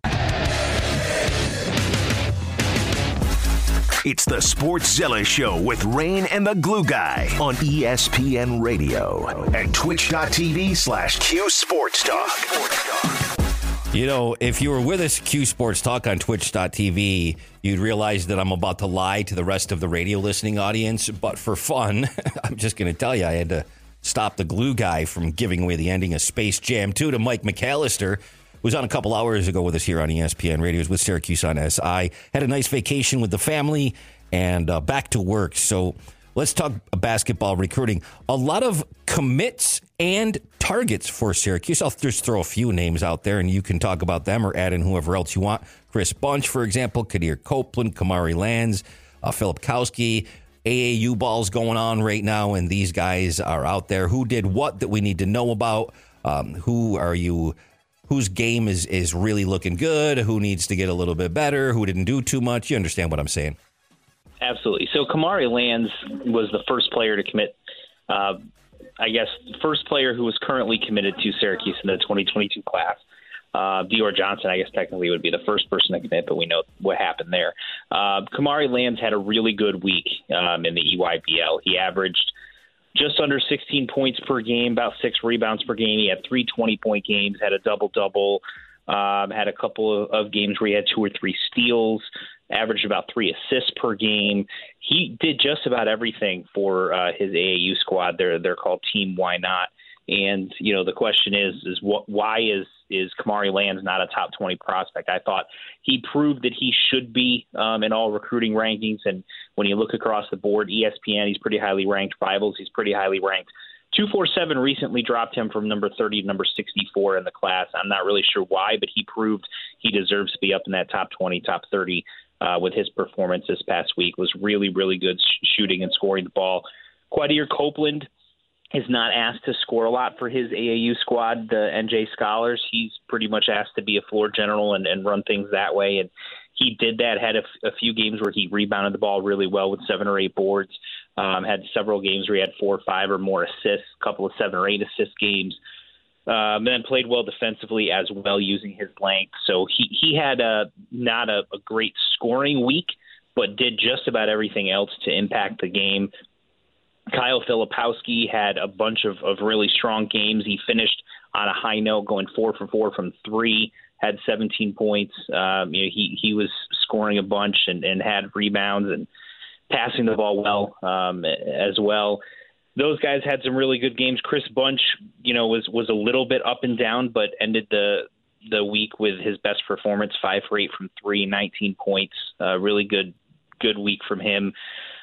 It's the Sportszilla Show with Rain and the Glue Guy on E S P N Radio and twitch.tv slash Q Sports Talk. You know, if you were with us, Q Sports Talk on twitch dot t v, you'd realize that I'm about to lie to the rest of the radio listening audience. But for fun, I'm just going to tell you I had to stop the Glue Guy from giving away the ending of Space Jam two to Mike McAllister, who was on a couple hours ago with us here on E S P N Radio. He was with Syracuse on S I. Had a nice vacation with the family and uh, back to work. So let's talk basketball recruiting. A lot of commits and targets for Syracuse. I'll just throw a few names out there, and you can talk about them or add in whoever else you want. Chris Bunch, for example, Kadir Copeland, Kamari Lands, uh, Philip Kowski. A A U ball's going on right now, and these guys are out there. Who did what that we need to know about? Um, who are you? Whose game is, is really looking good? Who needs to get a little bit better? Who didn't do too much? You understand what I'm saying? Absolutely. So Kamari Lands was the first player to commit, uh, I guess, the first player who was currently committed to Syracuse in the twenty twenty-two class. Uh, Dior Johnson, I guess, technically would be the first person to commit, but we know what happened there. Uh, Kamari Lands had a really good week um, in the E Y B L. He averaged just under sixteen points per game, about six rebounds per game. He had three twenty-point games, had a double-double. Um, had a couple of, of games where he had two or three steals, averaged about three assists per game. He did just about everything for uh, his A A U squad. They're they're called Team Why Not. And you know the question is is what why is is Kamari Lands not a top twenty prospect? I thought he proved that he should be um, in all recruiting rankings. And when you look across the board, E S P N, he's pretty highly ranked. Rivals, he's pretty highly ranked. two forty-seven recently dropped him from number thirty to number sixty-four in the class. I'm not really sure why, but he proved he deserves to be up in that top twenty, top thirty uh, with his performance this past week. Was really, really good sh- shooting and scoring the ball. Quadir Copeland is not asked to score a lot for his A A U squad, the N J Scholars. He's pretty much asked to be a floor general and, and run things that way. And he did that, had a, a few games where he rebounded the ball really well with seven or eight boards, um, had several games where he had four or five or more assists, a couple of seven or eight assist games, um, and then played well defensively as well using his length. So he, he had a, not a, a great scoring week, but did just about everything else to impact the game. Kyle Filipowski had a bunch of, of really strong games. He finished on a high note, going four for four from three, had seventeen points. Um, you know, he, he was scoring a bunch and, and had rebounds and passing the ball well um, as well. Those guys had some really good games. Chris Bunch, you know, was, was a little bit up and down, but ended the the week with his best performance, five for eight from three, nineteen points. Uh, really good good week from him.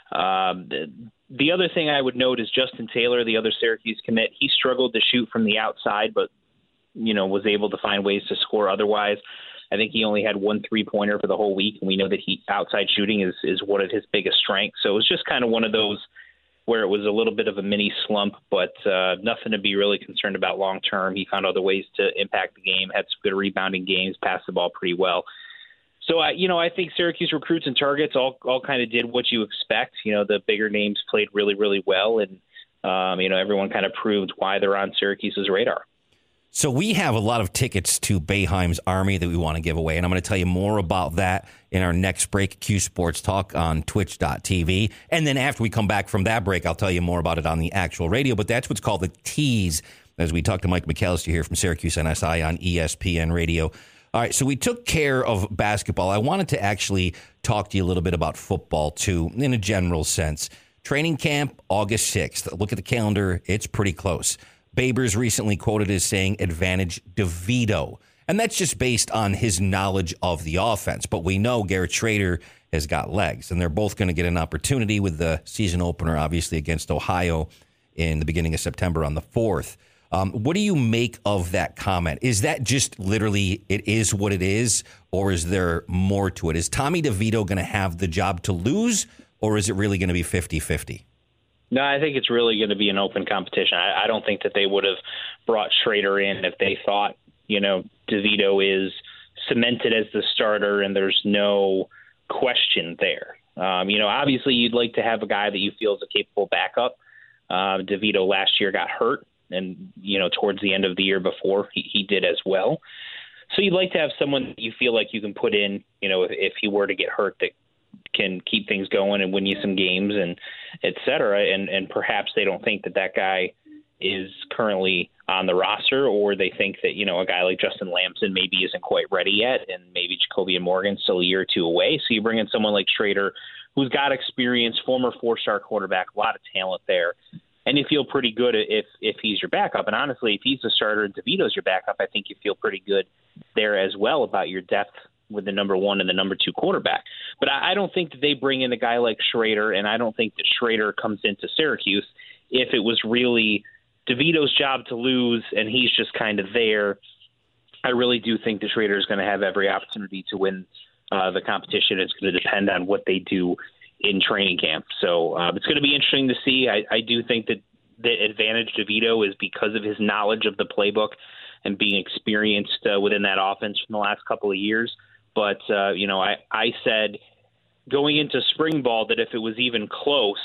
Um, the, the other thing I would note is Justin Taylor, the other Syracuse commit. He struggled to shoot from the outside, but, you know, was able to find ways to score otherwise. I think he only had one three-pointer for the whole week, and we know that he outside shooting is, is one of his biggest strengths. So it was just kind of one of those where it was a little bit of a mini slump, but uh, nothing to be really concerned about long term. He found other ways to impact the game, had some good rebounding games, passed the ball pretty well. So, I, you know, I think Syracuse recruits and targets all all kind of did what you expect. You know, the bigger names played really, really well, and, um, you know, everyone kind of proved why they're on Syracuse's radar. So we have a lot of tickets to Boeheim's Army that we want to give away, and I'm going to tell you more about that in our next break, Q Sports Talk on twitch dot t v. And then after we come back from that break, I'll tell you more about it on the actual radio, but that's what's called the tease, as we talk to Mike McAllister here from Syracuse N S I on E S P N Radio. All right, so we took care of basketball. I wanted to actually talk to you a little bit about football, too, in a general sense. Training camp, August sixth. Look at the calendar. It's pretty close. Babers recently quoted as saying, advantage DeVito. And that's just based on his knowledge of the offense. But we know Garrett Schrader has got legs, and they're both going to get an opportunity with the season opener, obviously, against Ohio in the beginning of September on the fourth. Um, what do you make of that comment? Is that just literally it is what it is, or is there more to it? Is Tommy DeVito going to have the job to lose, or is it really going to be fifty-fifty? No, I think it's really going to be an open competition. I, I don't think that they would have brought Schrader in if they thought, you know, DeVito is cemented as the starter and there's no question there. Um, you know, obviously you'd like to have a guy that you feel is a capable backup. Uh, DeVito last year got hurt. And, you know, towards the end of the year before, he, he did as well. So you'd like to have someone that you feel like you can put in, you know, if, if he were to get hurt, that can keep things going and win you some games and et cetera. And, and perhaps they don't think that that guy is currently on the roster, or they think that, you know, a guy like Justin Lamson maybe isn't quite ready yet, and maybe Jacoby and Morgan still a year or two away. So you bring in someone like Schrader, who's got experience, former four-star quarterback, a lot of talent there. And you feel pretty good if if he's your backup. And honestly, if he's the starter and DeVito's your backup, I think you feel pretty good there as well about your depth with the number one and the number two quarterback. But I, I don't think that they bring in a guy like Schrader, and I don't think that Schrader comes into Syracuse if it was really DeVito's job to lose and he's just kind of there. I really do think that Schrader is going to have every opportunity to win uh, the competition. It's going to depend on what they do in training camp. So uh, it's going to be interesting to see. I, I do think that the advantage DeVito is because of his knowledge of the playbook and being experienced uh, within that offense from the last couple of years. But, uh, you know, I, I said going into spring ball that if it was even close,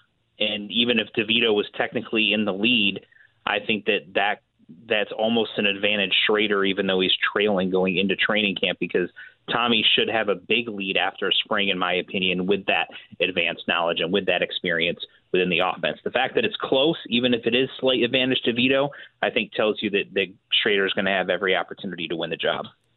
and even if DeVito was technically in the lead, I think that, that that's almost an advantage Schrader, even though he's trailing going into training camp, because Tommy should have a big lead after spring, in my opinion, with that advanced knowledge and with that experience within the offense. The fact that it's close, even if it is slight advantage to DeVito, I think tells you that, that Schrader is going to have every opportunity to win the job.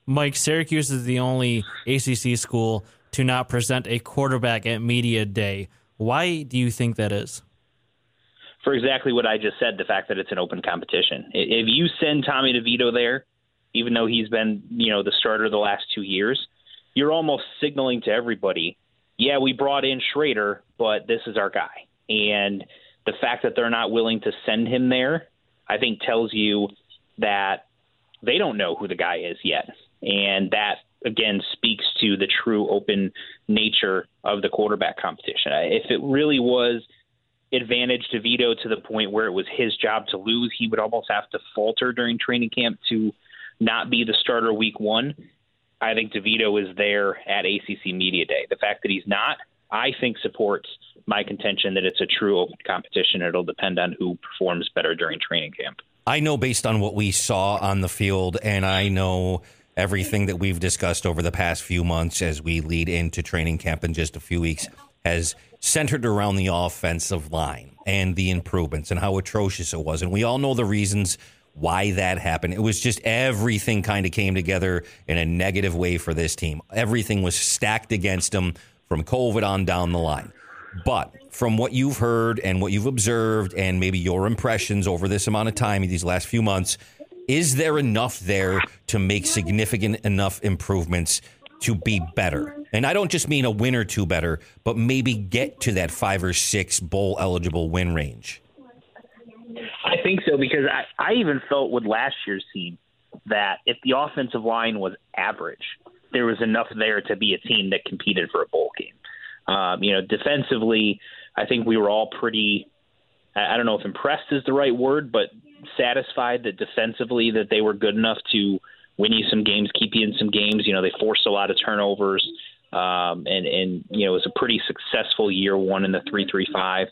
Mike, Syracuse is the only A C C school to not present a quarterback at media day. Why do you think that is? For exactly what I just said, the fact that it's an open competition. If you send Tommy DeVito there, even though he's been, you know, the starter the last two years, you're almost signaling to everybody, yeah, we brought in Schrader, but this is our guy. And the fact that they're not willing to send him there, I think tells you that they don't know who the guy is yet. And that, again, speaks to the true open nature of the quarterback competition. If it really was advantage DeVito to the point where it was his job to lose, he would almost have to falter during training camp to not be the starter week one. I think DeVito is there at A C C Media Day. The fact that he's not, I think, supports my contention that it's a true open competition. It'll depend on who performs better during training camp. I know based on what we saw on the field, and I know everything that we've discussed over the past few months as we lead into training camp in just a few weeks has centered around the offensive line and the improvements and how atrocious it was. And we all know the reasons why that happened. It was just everything kind of came together in a negative way for this team. Everything was stacked against them from COVID on down the line. But from what you've heard and what you've observed and maybe your impressions over this amount of time in these last few months, is there enough there to make significant enough improvements to be better? And I don't just mean a win or two better, but maybe get to that five or six bowl eligible win range. I think so, because I, I even felt with last year's team that if the offensive line was average, there was enough there to be a team that competed for a bowl game. Um, you know, defensively, I think we were all pretty, I don't know if impressed is the right word, but satisfied that defensively that they were good enough to win you some games, keep you in some games. You know, they forced a lot of turnovers, um, and, and, you know, it was a pretty successful year one in the three three five.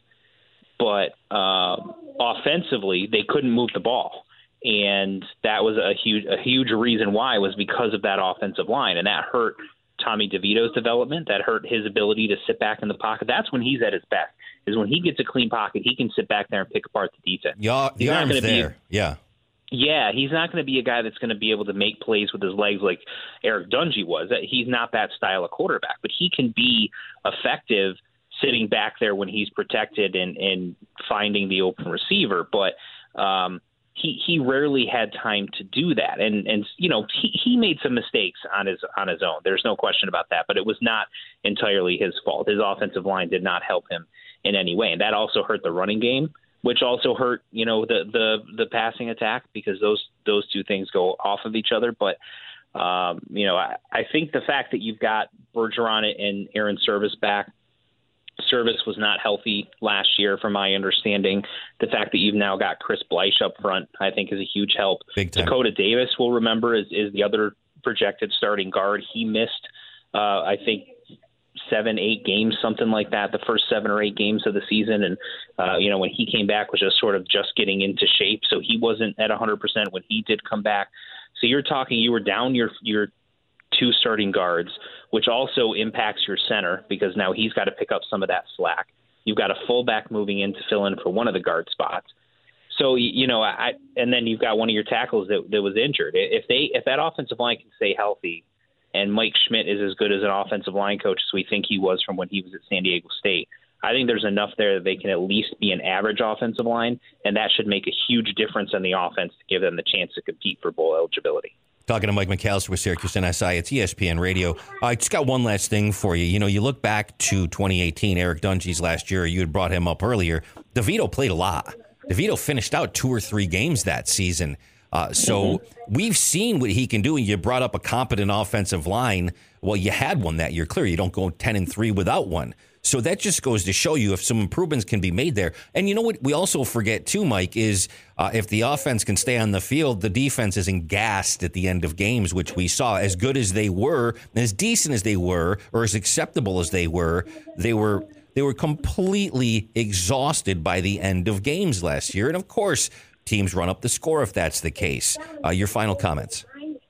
But um, offensively, they couldn't move the ball. And that was a huge, a huge reason why was because of that offensive line. And that hurt Tommy DeVito's development. That hurt his ability to sit back in the pocket. That's when he's at his best, is when he gets a clean pocket, he can sit back there and pick apart the defense. Yeah, the arm's there. Be, yeah. Yeah, he's not going to be a guy that's going to be able to make plays with his legs like Eric Dungey was. He's not that style of quarterback, but he can be effective sitting back there when he's protected and, and finding the open receiver. But um, he he rarely had time to do that. And, and you know, he, he made some mistakes on his on his own. There's no question about that. But it was not entirely his fault. His offensive line did not help him in any way. And that also hurt the running game, which also hurt, you know, the the the passing attack, because those those two things go off of each other. But, um, you know, I, I think the fact that you've got Bergeron and Aaron Service back, Service was not healthy last year, from my understanding. The fact that you've now got Chris Bleich up front, I think, is a huge help. Big time. Dakota Davis, we'll remember, is, is the other projected starting guard. He missed, uh, I think, seven, eight games, something like that, the first seven or eight games of the season. And, uh, you know, when he came back was just sort of just getting into shape. So he wasn't at one hundred percent when he did come back. So you're talking, you were down your your two starting guards, which also impacts your center, because now he's got to pick up some of that slack. You've got a fullback moving in to fill in for one of the guard spots. So, you know, I, and then you've got one of your tackles that, that was injured. If they, if that offensive line can stay healthy, and Mike Schmidt is as good as an offensive line coach as we think he was from when he was at San Diego State, I think there's enough there that they can at least be an average offensive line, and that should make a huge difference in the offense to give them the chance to compete for bowl eligibility. Talking to Mike McAllister with Syracuse N S I, it's E S P N Radio. I just got one last thing for you. You know, you look back to twenty eighteen, Eric Dungey's last year. You had brought him up earlier. DeVito played a lot. DeVito finished out two or three games that season. Uh, so mm-hmm. we've seen what he can do. And you brought up a competent offensive line. Well, you had one that year. Clearly, you don't go ten and three without one. So that just goes to show you if some improvements can be made there. And you know what we also forget too, Mike, is uh, if the offense can stay on the field, the defense isn't gassed at the end of games, which we saw. As good as they were, as decent as they were, or as acceptable as they were, they were they were completely exhausted by the end of games last year. And of course, teams run up the score if that's the case. Uh, your final comments.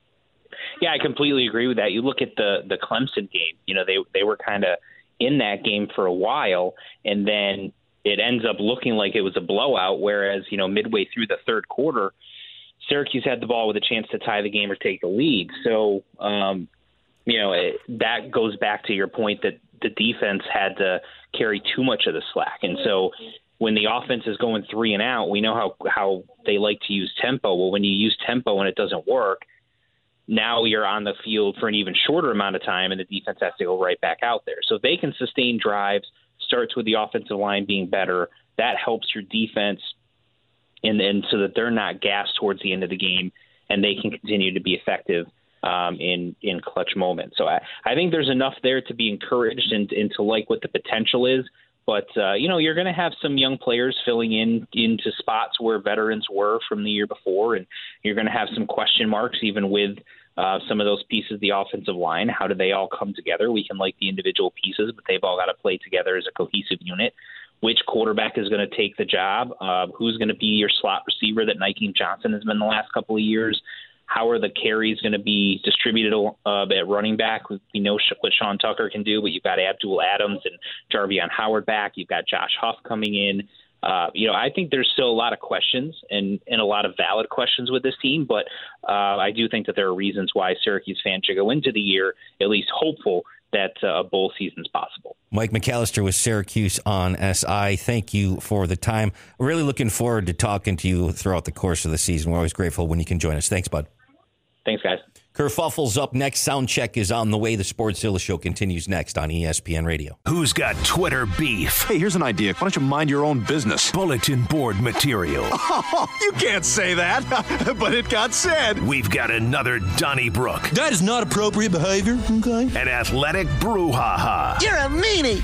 Yeah, I completely agree with that. You look at the the Clemson game. You know, they they were kind of in that game for a while, and then it ends up looking like it was a blowout, whereas, you know, midway through the third quarter, Syracuse had the ball with a chance to tie the game or take the lead. So, um, you know, it, that goes back to your point that the defense had to carry too much of the slack. And so when the offense is going three and out, we know how, how they like to use tempo. Well, when you use tempo and it doesn't work, now you're on the field for an even shorter amount of time, and the defense has to go right back out there. So if they can sustain drives, starts with the offensive line being better, that helps your defense, and, and so that they're not gassed towards the end of the game, and they can continue to be effective um, in, in clutch moments. So I, I think there's enough there to be encouraged and, and to like what the potential is. But, uh, you know, you're going to have some young players filling in into spots where veterans were from the year before, and you're going to have some question marks even with uh, some of those pieces of the offensive line. How do they all come together? We can like the individual pieces, but they've all got to play together as a cohesive unit. Which quarterback is going to take the job? Uh, who's going to be your slot receiver that Nike Johnson has been the last couple of years? How are the carries going to be distributed uh, at running back? We know what Sean Tucker can do, but you've got Abdul Adams and Jarvion Howard back. You've got Josh Huff coming in. Uh, you know, I think there's still a lot of questions and, and a lot of valid questions with this team, but uh, I do think that there are reasons why Syracuse fans should go into the year at least hopeful that uh, a bowl season is possible. Mike McAllister with Syracuse on S I. Thank you for the time. Really looking forward to talking to you throughout the course of the season. We're always grateful when you can join us. Thanks, bud. Thanks, guys. Kerfuffle's up next. Sound check is on the way. The Sportszilla Show continues next on E S P N Radio. Who's got Twitter beef? Hey, here's an idea. Why don't you mind your own business? Bulletin board material. Oh, you can't say that, but it got said. We've got another Donnybrook. That is not appropriate behavior, okay? An athletic brouhaha. You're a meanie.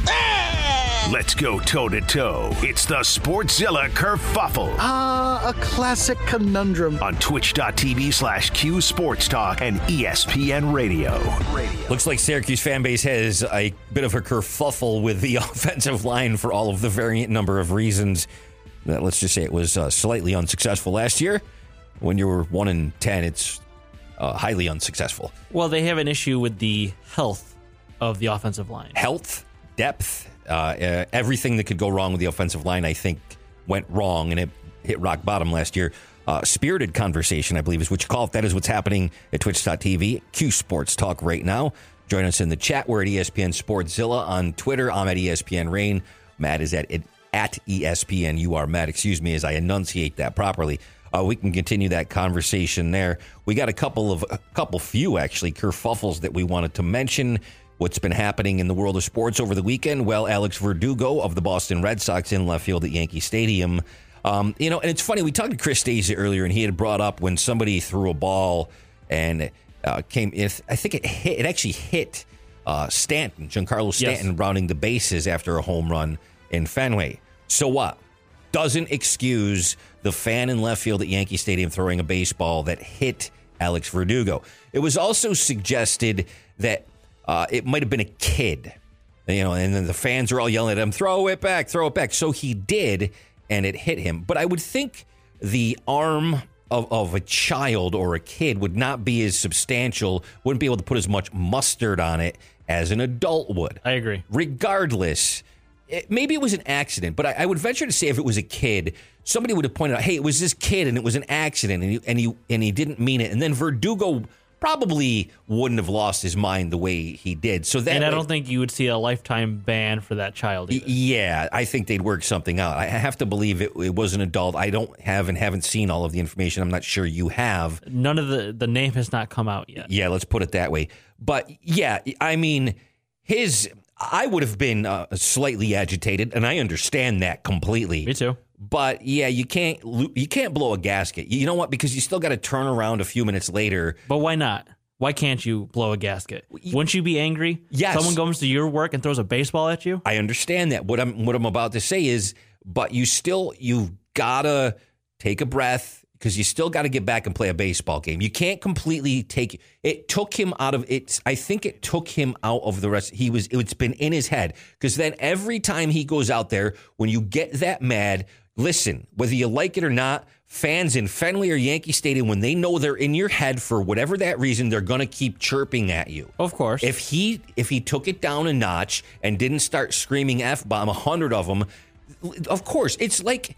Let's go toe-to-toe. It's the Sportszilla Kerfuffle. Ah, uh, a classic conundrum. On twitch.tv slash Q Sports Talk and E S P N Radio. Radio. Looks like Syracuse fan base has a bit of a kerfuffle with the offensive line for all of the variant number of reasons. Let's just say it was uh, slightly unsuccessful last year. When you were one and ten, it's uh, highly unsuccessful. Well, they have an issue with the health of the offensive line. Health, depth, uh, uh, everything that could go wrong with the offensive line, I think, went wrong, and it hit rock bottom last year. Uh, spirited conversation, I believe, is what you call it. That is what's happening at twitch dot t v. Q Sports Talk right now. Join us in the chat. We're at E S P N Sportszilla on Twitter. I'm at E S P N Rain. Matt is at at E S P N. You are Matt. Excuse me as I enunciate that properly. Uh, we can continue that conversation there. We got a couple of, a couple few, actually, kerfuffles that we wanted to mention. What's been happening in the world of sports over the weekend? Well, Alex Verdugo of the Boston Red Sox in left field at Yankee Stadium. Um, you know, and it's funny, we talked to Chris Stacey earlier, and he had brought up when somebody threw a ball and uh, came, if I think it hit, it actually hit uh, Stanton, Giancarlo Stanton, yes, rounding the bases after a home run in Fenway. So what? Doesn't excuse the fan in left field at Yankee Stadium throwing a baseball that hit Alex Verdugo. It was also suggested that uh, it might have been a kid, you know, and then the fans are all yelling at him, throw it back, throw it back. So he did, and it hit him. But I would think the arm of, of a child or a kid would not be as substantial, wouldn't be able to put as much mustard on it as an adult would. I agree. Regardless, it, maybe it was an accident, but I, I would venture to say if it was a kid, somebody would have pointed out, hey, it was this kid and it was an accident and he, and he, and he didn't mean it. And then Verdugo probably wouldn't have lost his mind the way he did. So that and I way, don't think you would see a lifetime ban for that child either. Yeah, I think they'd work something out. I have to believe it, it was an adult. I don't have and haven't seen all of the information. I'm not sure you have. None of the, the name has not come out yet. Yeah, let's put it that way. But yeah, I mean, his, I would have been uh, slightly agitated, and I understand that completely. Me too. But yeah, you can't you can't blow a gasket. You know what? Because you still got to turn around a few minutes later. But why not? Why can't you blow a gasket? Wouldn't you be angry? Yes. Someone comes to your work and throws a baseball at you? I understand that. What I'm what I'm about to say is, but you still you've gotta take a breath because you still got to get back and play a baseball game. You can't completely take it. Took him out of it. I think it took him out of the rest. He was. It's been in his head because then every time he goes out there, when you get that mad. Listen, whether you like it or not, fans in Fenway or Yankee Stadium, when they know they're in your head for whatever that reason, they're going to keep chirping at you. Of course. If he if he took it down a notch and didn't start screaming F-bomb, a hundred of them, of course, it's like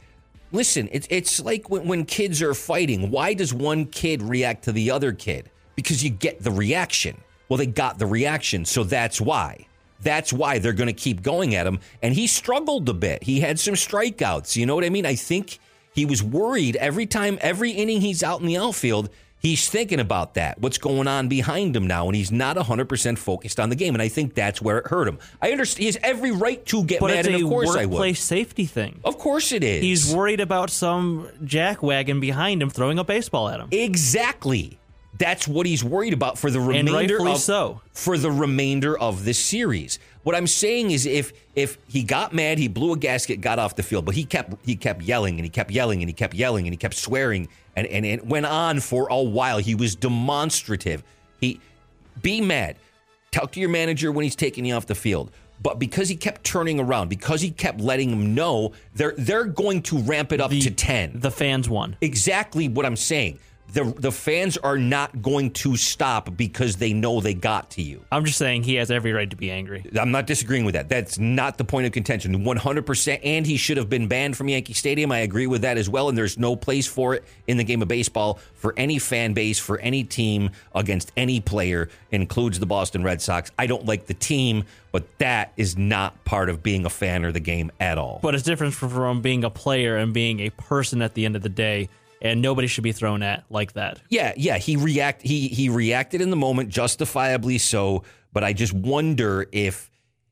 listen, it's it's like when, when kids are fighting. Why does one kid react to the other kid? Because you get the reaction. Well, they got the reaction, so that's why. That's why they're going to keep going at him. And he struggled a bit. He had some strikeouts. You know what I mean? I think he was worried every time, every inning he's out in the outfield. He's thinking about that, what's going on behind him now, and he's not one hundred percent focused on the game, and I think that's where it hurt him. I understand he has every right to get but mad, and of course I would. But it's a workplace safety thing. Of course it is. He's worried about some jackwagon behind him throwing a baseball at him. Exactly. That's what he's worried about for the remainder and rightfully of so. for the remainder of this series. What I'm saying is if if he got mad, he blew a gasket, got off the field, but he kept he kept yelling and he kept yelling and he kept yelling and he kept swearing and, and it went on for a while. He was demonstrative. He be mad. Talk to your manager when he's taking you off the field. But because he kept turning around, because he kept letting him know, they're they're going to ramp it up the, to ten. The fans won. Exactly what I'm saying. The the fans are not going to stop because they know they got to you. I'm just saying he has every right to be angry. I'm not disagreeing with that. That's not the point of contention. one hundred percent. And he should have been banned from Yankee Stadium. I agree with that as well. And there's no place for it in the game of baseball for any fan base, for any team against any player, includes the Boston Red Sox. I don't like the team, but that is not part of being a fan or the game at all. But it's different from, from being a player and being a person at the end of the day. And nobody should be thrown at like that. Yeah, yeah. He react he he reacted in the moment, justifiably so. But I just wonder if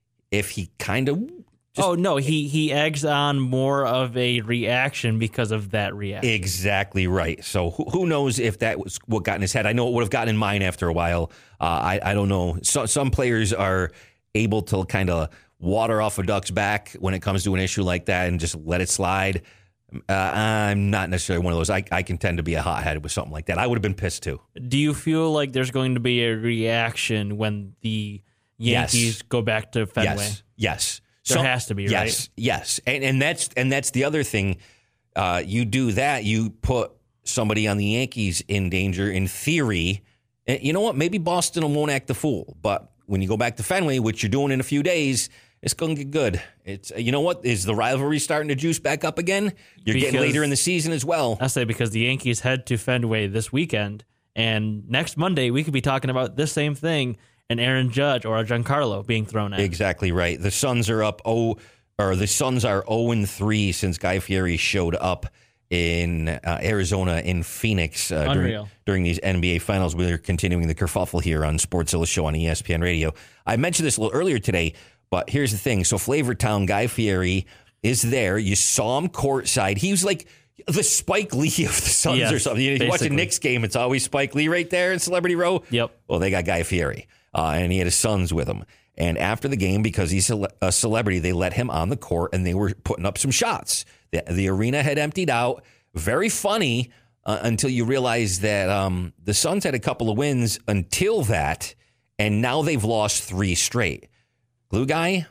if he kind of. Oh no, he he eggs on more of a reaction because of that reaction. Exactly right. So who, who knows if that was what got in his head? I know it would have gotten in mine after a while. Uh, I I don't know. So, some players are able to kind of water off a duck's back when it comes to an issue like that and just let it slide. Uh, I'm not necessarily one of those. I, I can tend to be a hothead with something like that. I would have been pissed too. Do you feel like there's going to be a reaction when the Yankees yes. go back to Fenway? Yes. Yes. There Some, has to be, yes, right? Yes. Yes. And and that's and that's the other thing. Uh, you do that, you put somebody on the Yankees in danger in theory. And you know what? Maybe Boston won't act the fool, but when you go back to Fenway, which you're doing in a few days, it's going to get good. It's you know what? Is the rivalry starting to juice back up again? You're because, getting later in the season as well. I say because the Yankees head to Fenway this weekend, and next Monday we could be talking about this same thing, and Aaron Judge or a Giancarlo being thrown at. Exactly right. The Suns are up oh, or the Suns are zero and three since Guy Fieri showed up in uh, Arizona in Phoenix uh, during, during these N B A Finals. We're continuing the kerfuffle here on Sportszilla Show on E S P N Radio. I mentioned this a little earlier today. But here's the thing. So Flavortown, Guy Fieri is there. You saw him courtside. He was like the Spike Lee of the Suns yes, or something. You, know, you watch a Knicks game, it's always Spike Lee right there in Celebrity Row. Yep. Well, they got Guy Fieri, uh, and he had his sons with him. And after the game, because he's a celebrity, they let him on the court, and they were putting up some shots. The, the arena had emptied out. Very funny uh, until you realize that um, the Suns had a couple of wins until that, and now they've lost three straight. Glue Guy,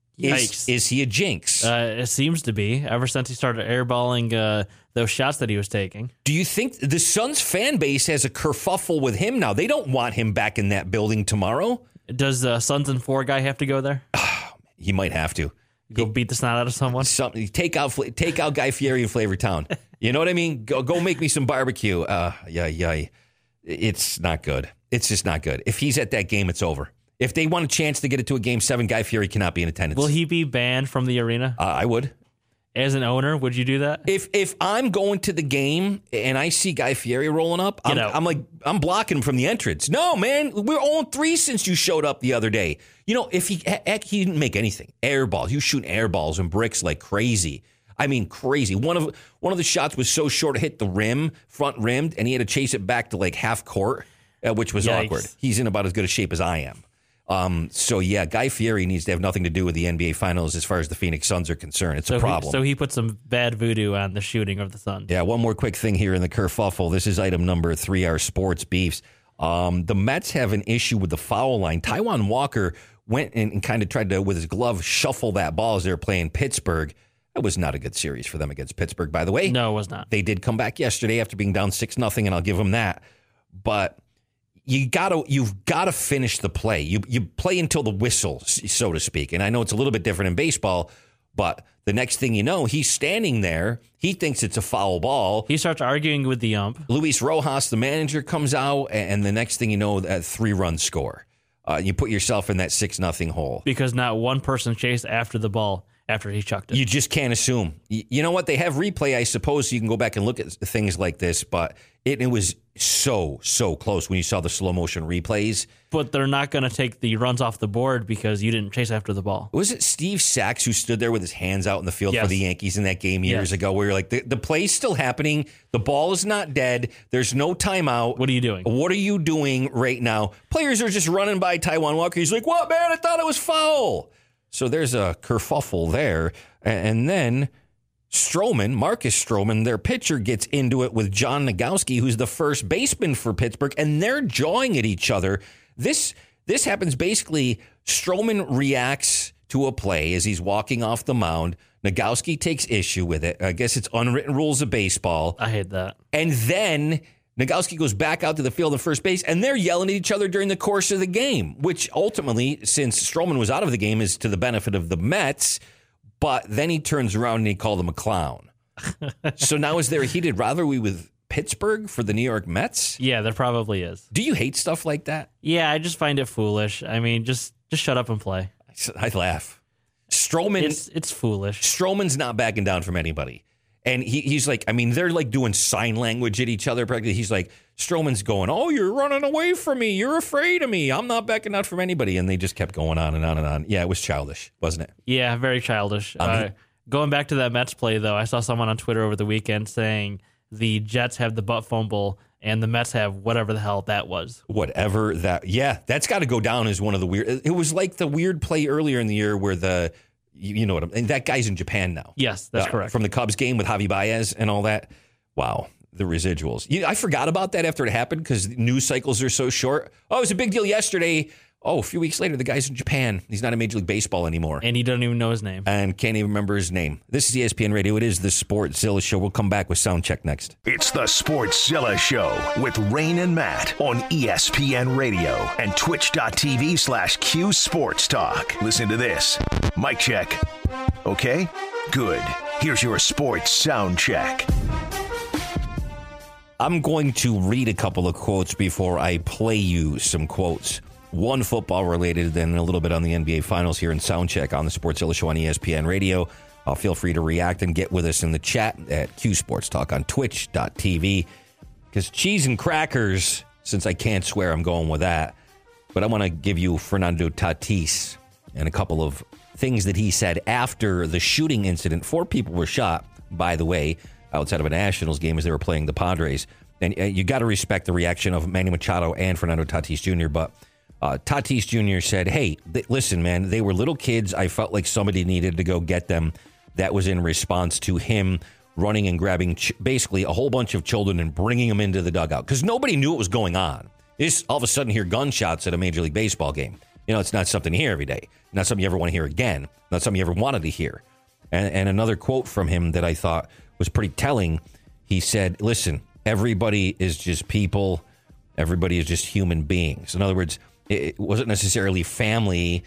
is, is he a jinx? Uh, it seems to be, ever since he started airballing uh, those shots that he was taking. Do you think the Suns fan base has a kerfuffle with him now? They don't want him back in that building tomorrow. Does uh, Suns and Four guy have to go there? He might have to. Go he, beat the snot out of someone? Something. Take out take out Guy Fieri in Flavortown. You know what I mean? Go, go make me some barbecue. Uh, yeah, yeah. It's not good. It's just not good. If he's at that game, it's over. If they want a chance to get it to a game seven, Guy Fieri cannot be in attendance. Will he be banned from the arena? Uh, I would. As an owner, would you do that? If if I'm going to the game and I see Guy Fieri rolling up, I'm, I'm like, I'm blocking him from the entrance. No, man, we're oh and three since you showed up the other day. You know, if he heck, he didn't make anything. Air balls. He was shooting air balls and bricks like crazy. I mean, crazy. One of one of the shots was so short it hit the rim, front rimmed, and he had to chase it back to like half court, uh, which was Yikes. awkward. He's in about as good a shape as I am. Um, so, yeah, Guy Fieri needs to have nothing to do with the N B A Finals as far as the Phoenix Suns are concerned. It's so a problem. He, so he put some bad voodoo on the shooting of the Suns. Yeah, one more quick thing here in the kerfuffle. This is item number three, our sports beefs. Um, the Mets have an issue with the foul line. Taijuan Walker went and, and kind of tried to, with his glove, shuffle that ball as they were playing Pittsburgh. That was not a good series for them against Pittsburgh, by the way. No, it was not. They did come back yesterday after being down six nothing, and I'll give them that. But you gotta, you've got to finish the play. You you play until the whistle, so to speak. And I know it's a little bit different in baseball, but The next thing you know, he's standing there. He thinks it's a foul ball. He starts arguing with the ump. Luis Rojas, the manager, comes out, and the next thing you know, a three-run score. Uh, you put yourself in that six nothing hole. Because not one person chased after the ball after he chucked it. You just can't assume. You know what? They have replay, I suppose, so you can go back and look at things like this, but it, it was so, so close when you saw the slow motion replays. But they're not going to take the runs off the board because you didn't chase after the ball. Was it Steve Sachs who stood there with his hands out in the field yes. for the Yankees in that game years yes. ago where you're like, the, the play's still happening. The ball is not dead. There's no timeout. What are you doing? What are you doing right now? Players are just running by Taijuan Walker. He's like, what, man? I thought it was foul. So there's a kerfuffle there. And then Stroman, Marcus Stroman, their pitcher, gets into it with John Nogowski, who's the first baseman for Pittsburgh, and they're jawing at each other. This this happens basically. Stroman reacts to a play as he's walking off the mound. Nogowski takes issue with it. I guess it's unwritten rules of baseball. I hate that. And then Nogowski goes back out to the field at first base, and they're yelling at each other during the course of the game, which ultimately, since Stroman was out of the game, is to the benefit of the Mets. But then he turns around and he called him a clown. So now is there a heated rivalry with Pittsburgh for the New York Mets? Yeah, there probably is. Do you hate stuff like that? Yeah, I just find it foolish. I mean, just just shut up and play. I laugh. Stroman, it's it's foolish. Stroman's not backing down from anybody. And he, he's like, I mean, they're like doing sign language at each other. Practically, he's like, Stroman's going, oh, you're running away from me. You're afraid of me. I'm not backing out from anybody. And they just kept going on and on and on. Yeah, it was childish, wasn't it? Yeah, very childish. I mean, uh, going back to that Mets play, though, I saw someone on Twitter over the weekend saying the Jets have the butt fumble and the Mets have whatever the hell that was. Whatever that. Yeah, that's got to go down as one of the weird. It was like the weird play earlier in the year where the. You know what I'm, and that guy's in Japan now. Yes, that's uh, correct. From the Cubs game with Javi Baez and all that. Wow, the residuals. You, I forgot about that after it happened because news cycles are so short. Oh, it was a big deal yesterday. Oh, a few weeks later, the guy's in Japan. He's not in Major League Baseball anymore. And he doesn't even know his name. And can't even remember his name. This is E S P N Radio. It is the Sportszilla Show. We'll come back with Sound Check next. It's the Sportszilla Show with Rain and Matt on E S P N Radio and twitch.tv slash Q Sports Talk. Listen to this. Mic check. Okay? Good. Here's your sports sound check. I'm going to read a couple of quotes before I play you some quotes. One football related, then a little bit on the N B A Finals here in Soundcheck on the Sportszilla Show on E S P N Radio. Uh, feel free to react and get with us in the chat at Q Sports Talk on twitch dot t v. Because cheese and crackers, since I can't swear, I'm going with that. But I want to give you Fernando Tatis and a couple of things that he said after the shooting incident. Four people were shot, by the way, outside of a Nationals game as they were playing the Padres. And uh, you got to respect the reaction of Manny Machado and Fernando Tatis Junior But uh, Tatis Junior said, hey, th- listen, man, they were little kids. I felt like somebody needed to go get them. That was in response to him running and grabbing ch- basically a whole bunch of children and bringing them into the dugout because nobody knew what was going on. This all of a sudden hear gunshots at a Major League Baseball game. You know, it's not something you hear every day. Not something you ever want to hear again. Not something you ever wanted to hear. And, and another quote from him that I thought was pretty telling. He said, listen, everybody is just people. Everybody is just human beings. In other words, it wasn't necessarily family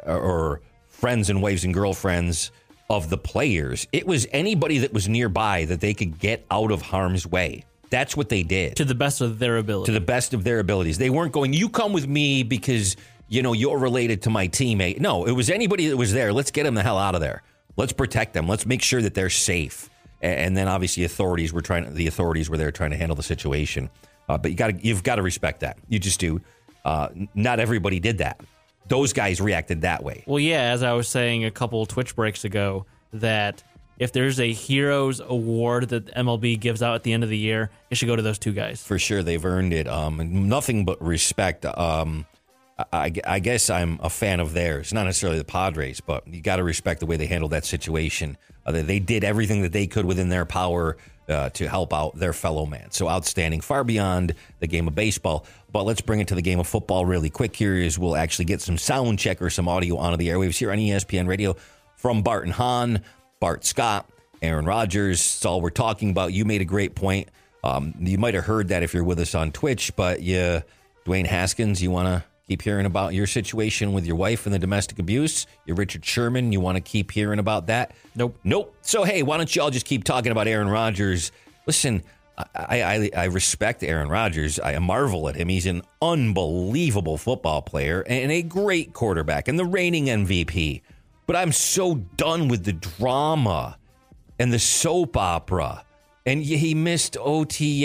or friends and wives and girlfriends of the players. It was anybody that was nearby that they could get out of harm's way. That's what they did. To the best of their ability. To the best of their abilities. They weren't going, you come with me because, you know, you're related to my teammate. No, it was anybody that was there. Let's get them the hell out of there. Let's protect them. Let's make sure that they're safe. And then obviously authorities were trying. The authorities were there trying to handle the situation. Uh, but you got you've got to respect that. You just do. Uh, not everybody did that. Those guys reacted that way. Well, yeah, as I was saying a couple Twitch breaks ago, that if there's a Heroes Award that M L B gives out at the end of the year, it should go to those two guys. For sure, they've earned it. Um, nothing but respect. Um, I, I guess I'm a fan of theirs. Not necessarily the Padres, but you got to respect the way they handled that situation. Uh, they did everything that they could within their power uh, to help out their fellow man. So outstanding, far beyond the game of baseball. But let's bring it to the game of football really quick here as we'll actually get some sound check or some audio onto the airwaves here on E S P N Radio from Bart and Hahn, Bart Scott, Aaron Rodgers. It's all we're talking about. You made a great point. Um, you might have heard that if you're with us on Twitch, but yeah, Dwayne Haskins, you want to keep hearing about your situation with your wife and the domestic abuse. You're Richard Sherman. You want to keep hearing about that? Nope. Nope. So, hey, why don't you all just keep talking about Aaron Rodgers? Listen, I, I, I respect Aaron Rodgers. I marvel at him. He's an unbelievable football player and a great quarterback and the reigning M V P. But I'm so done with the drama and the soap opera. And he missed O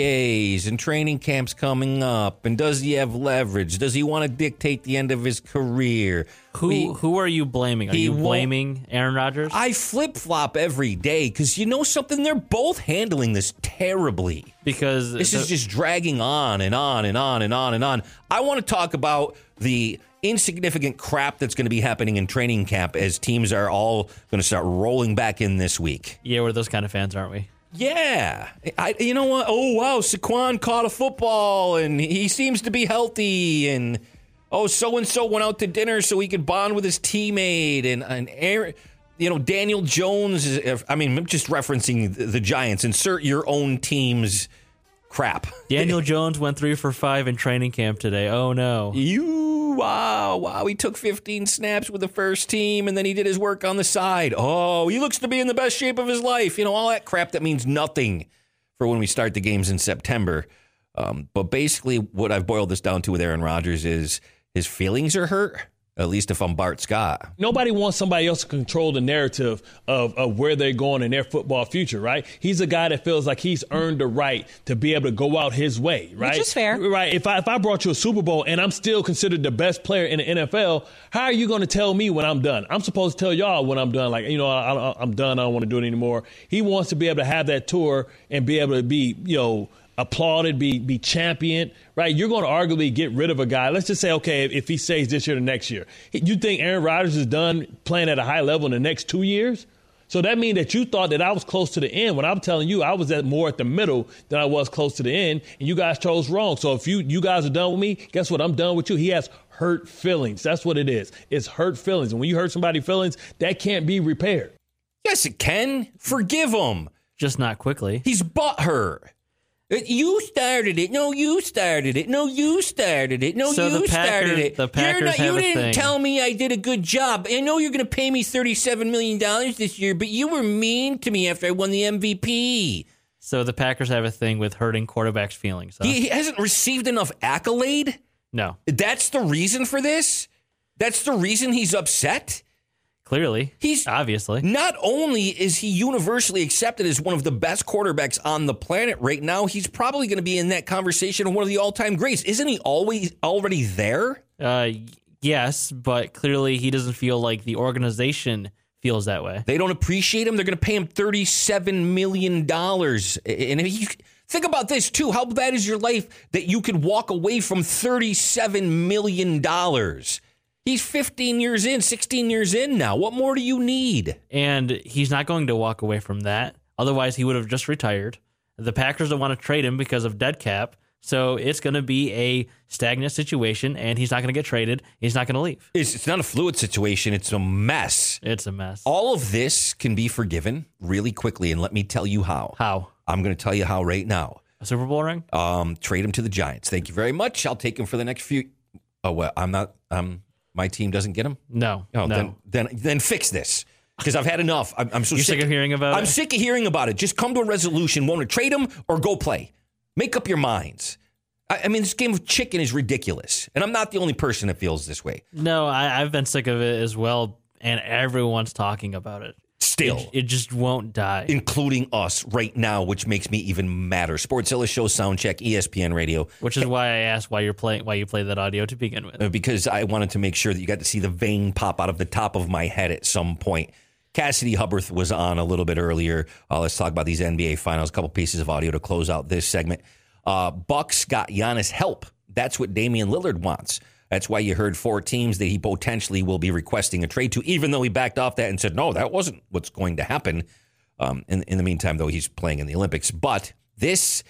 T As and training camps coming up. And does he have leverage? Does he want to dictate the end of his career? Who we, who are you blaming? Are you blaming Aaron Rodgers? I flip-flop every day because you know something? They're both handling this terribly. Because this the, is just dragging on and on and on and on and on. I want to talk about the insignificant crap that's going to be happening in training camp as teams are all going to start rolling back in this week. Yeah, we're those kind of fans, aren't we? Yeah. I, you know what? Oh, wow. Saquon caught a football and he seems to be healthy. And, oh, so-and-so went out to dinner so he could bond with his teammate. And, and Aaron, you know, Daniel Jones, is, I mean, I'm just referencing the, the Giants. Insert your own team's crap. Daniel Jones went three for five in training camp today. Oh, no. You, wow, wow. He took fifteen snaps with the first team, and then he did his work on the side. Oh, he looks to be in the best shape of his life. You know, all that crap that means nothing for when we start the games in September. Um, but basically what I've boiled this down to with Aaron Rodgers is his feelings are hurt. At least if I'm Bart Scott. Nobody wants somebody else to control the narrative of, of where they're going in their football future, right? He's a guy that feels like he's earned the right to be able to go out his way, right? Which is fair. Right. If I, if I brought you a Super Bowl and I'm still considered the best player in the N F L, how are you going to tell me when I'm done? I'm supposed to tell y'all when I'm done. Like, you know, I, I, I'm done. I don't want to do it anymore. He wants to be able to have that tour and be able to be, you know, applauded, be be championed, right? You're going to arguably get rid of a guy. Let's just say, okay, if, if he stays this year or next year. You think Aaron Rodgers is done playing at a high level in the next two years? So that means that you thought that I was close to the end. When I'm telling you, I was at more at the middle than I was close to the end, and you guys chose wrong. So if you you guys are done with me, guess what? I'm done with you. He has hurt feelings. That's what it is. It's hurt feelings. And when you hurt somebody's feelings, that can't be repaired. Yes, it can. Forgive him. Just not quickly. He's butthurt. You started it. No, you started it. No, you started it. No, so you the Packers, started it. The Packers You're not, have you a didn't thing. tell me I did a good job. I know you're going to pay me thirty-seven million dollars this year, but you were mean to me after I won the M V P. So the Packers have a thing with hurting quarterbacks' feelings. Huh? He, he hasn't received enough accolade? No. That's the reason for this? That's the reason he's upset? Clearly. He's obviously. Not only is he universally accepted as one of the best quarterbacks on the planet right now, he's probably going to be in that conversation of one of the all-time greats. Isn't he always already there? Uh, yes, but clearly he doesn't feel like the organization feels that way. They don't appreciate him. They're going to pay him thirty-seven million dollars. And if you think about this, too. How bad is your life that you could walk away from thirty-seven million dollars? He's fifteen years in, sixteen years in now. What more do you need? And he's not going to walk away from that. Otherwise, he would have just retired. The Packers don't want to trade him because of dead cap. So it's going to be a stagnant situation, and he's not going to get traded. He's not going to leave. It's, it's not a fluid situation. It's a mess. It's a mess. All of this can be forgiven really quickly, and let me tell you how. How? I'm going to tell you how right now. A Super Bowl ring? Um, trade him to the Giants. Thank you very much. I'll take him for the next few. Oh, well, I'm not. Um, my team doesn't get him? No. Oh, no. Then, then, then fix this. Because I've had enough. I'm, I'm so You're sick, sick of hearing about I'm it? I'm sick of hearing about it. Just come to a resolution. Want to trade him or go play? Make up your minds. I, I mean, this game of chicken is ridiculous. And I'm not the only person that feels this way. No, I, I've been sick of it as well. And everyone's talking about it. Still. It, it just won't die. Including us right now, which makes me even madder. Sportszilla Show, Soundcheck, E S P N Radio. Which is why I asked why you're playing, why you played that audio to begin with. Because I wanted to make sure that you got to see the vein pop out of the top of my head at some point. Cassidy Hubbarth was on a little bit earlier. Uh, let's talk about these N B A Finals. A couple pieces of audio to close out this segment. Uh, Bucks got Giannis help. That's what Damian Lillard wants. That's why you heard four teams that he potentially will be requesting a trade to, even though he backed off that and said, no, that wasn't what's going to happen. Um, in, in the meantime, though, he's playing in the Olympics. But this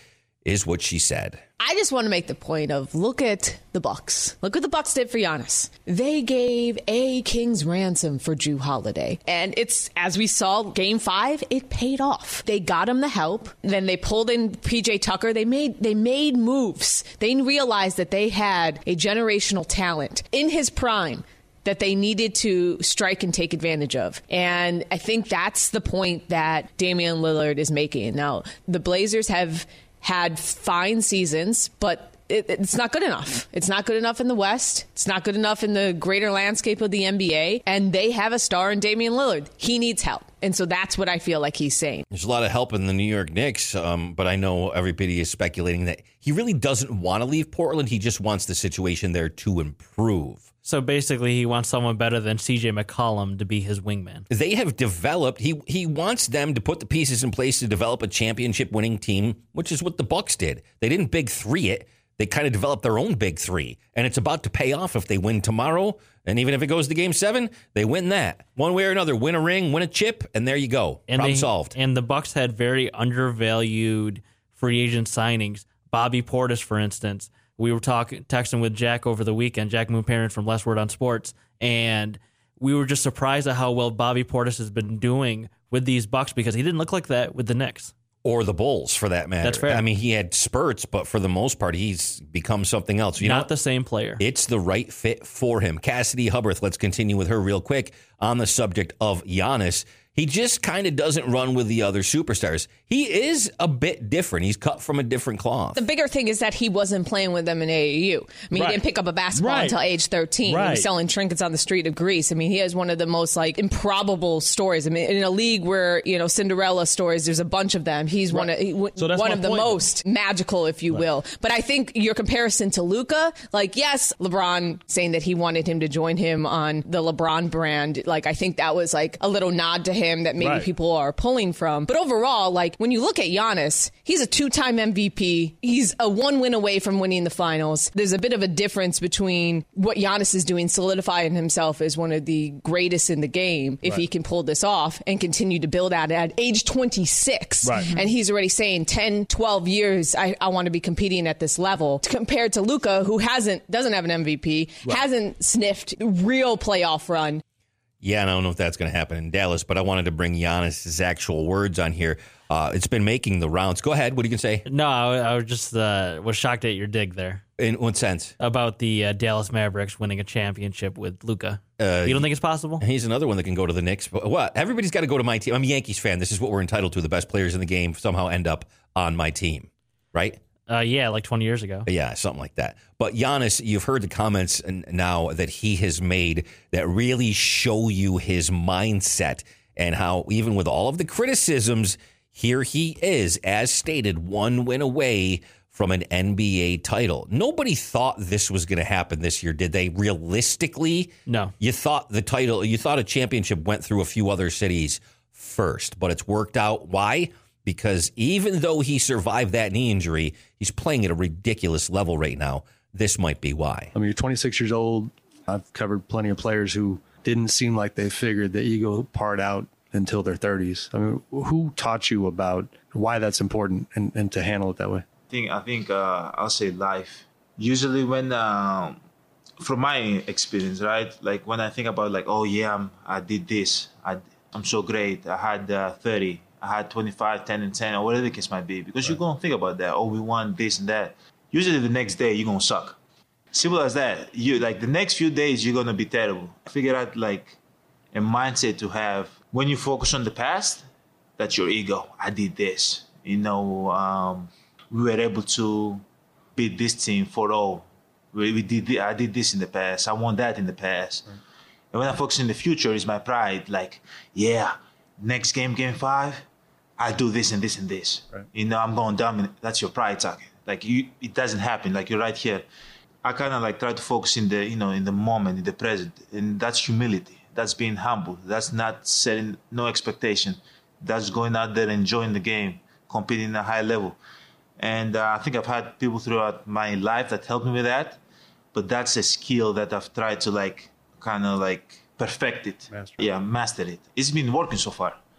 is what she said. I just want to make the point of look at the Bucks. Look what the Bucks did for Giannis. They gave a king's ransom for Jrue Holiday. And it's, as we saw, game five, it paid off. They got him the help. Then they pulled in P J Tucker. They made they made moves. They realized that they had a generational talent in his prime that they needed to strike and take advantage of. And I think that's the point that Damian Lillard is making. Now, the Blazers have had fine seasons, but it, it's not good enough. It's not good enough in the West. It's not good enough in the greater landscape of the N B A. And they have a star in Damian Lillard. He needs help. And so that's what I feel like he's saying. There's a lot of help in the New York Knicks, um, but I know everybody is speculating that he really doesn't want to leave Portland. He just wants the situation there to improve. So basically, he wants someone better than C J McCollum to be his wingman. They have developed, he he wants them to put the pieces in place to develop a championship-winning team, which is what the Bucks did. They didn't big three it. They kind of developed their own big three. And it's about to pay off if they win tomorrow. And even if it goes to game seven, they win that. One way or another, win a ring, win a chip, and there you go. And Problem they, solved. And the Bucks had very undervalued free agent signings. Bobby Portis, for instance. We were talking, texting with Jack over the weekend, Jack Moonparent from Less Word on Sports, and we were just surprised at how well Bobby Portis has been doing with these Bucks because he didn't look like that with the Knicks. Or the Bulls, for that matter. That's fair. I mean, he had spurts, but for the most part, he's become something else. You Not know, the same player. It's the right fit for him. Cassidy Hubbarth, let's continue with her real quick on the subject of Giannis. He just kind of doesn't run with the other superstars. He is a bit different. He's cut from a different cloth. The bigger thing is that he wasn't playing with them in A A U. I mean, Right. he didn't pick up a basketball Right. until age thirteen. Right. He was selling trinkets on the street of Greece. I mean, he has one of the most like improbable stories. I mean, in a league where, you know, Cinderella stories, there's a bunch of them. He's one of he, So that's one my of the point. most magical, if you will. But I think your comparison to Luka, like, yes, LeBron saying that he wanted him to join him on the LeBron brand. Like, I think that was like a little nod to him that maybe Right. people are pulling from. But overall, like when you look at Giannis, he's a two-time M V P. He's a one win away from winning the finals. There's a bit of a difference between what Giannis is doing, solidifying himself as one of the greatest in the game, if Right. he can pull this off and continue to build at it at age twenty-six. Right. And he's already saying ten, twelve years, I, I want to be competing at this level. Compared to Luka, who hasn't, doesn't have an M V P, Right. hasn't sniffed real playoff run. Yeah, and I don't know if that's going to happen in Dallas, but I wanted to bring Giannis's actual words on here. Uh, it's been making the rounds. Go ahead. What are you going to say? No, I, I was just uh, was shocked at your dig there. In what sense? About the uh, Dallas Mavericks winning a championship with Luka. Uh, you don't think it's possible? He's another one that can go to the Knicks. But what? Everybody's got to go to my team. I'm a Yankees fan. This is what we're entitled to. The best players in the game somehow end up on my team, right? Uh, yeah, like twenty years ago. Yeah, something like that. But Giannis, you've heard the comments now that he has made that really show you his mindset and how even with all of the criticisms, here he is, as stated, one win away from an N B A title. Nobody thought this was going to happen this year, did they? Realistically? No. You thought the title, you thought a championship went through a few other cities first, but it's worked out. Why? Because even though he survived that knee injury, he's playing at a ridiculous level right now. This might be why. I mean, you're twenty-six years old. I've covered plenty of players who didn't seem like they figured the ego part out until their thirties. I mean, who taught you about why that's important and, and to handle it that way? I think, I think uh, I'll say life. Usually when, um, from my experience, right? Like when I think about like, oh yeah, I'm, I did this. I, I'm so great. I had uh, thirty. I had twenty-five, ten, and ten, or whatever the case might be. Because right. You're going to think about that. Oh, we won this and that. Usually the next day, you're going to suck. Simple as that. You like the next few days, you're going to be terrible. Figure out like a mindset to have when you focus on the past, that's your ego. I did this. You know, um, we were able to beat this team for all. We, we did. I did this in the past. I won that in the past. Right. And when I focus in the future, is my pride. Like, yeah, next game, game five, I do this and this and this. Right. You know, I'm going dominant. That's your pride talking. Like you, it doesn't happen. Like you're right here. I kind of like try to focus in the, you know, in the moment, in the present, and that's humility. That's being humble. That's not setting no expectation. That's going out there, enjoying the game, competing at a high level. And uh, I think I've had people throughout my life that helped me with that. But that's a skill that I've tried to like, kind of like perfect it. Master. Yeah, master it. It's been working so far.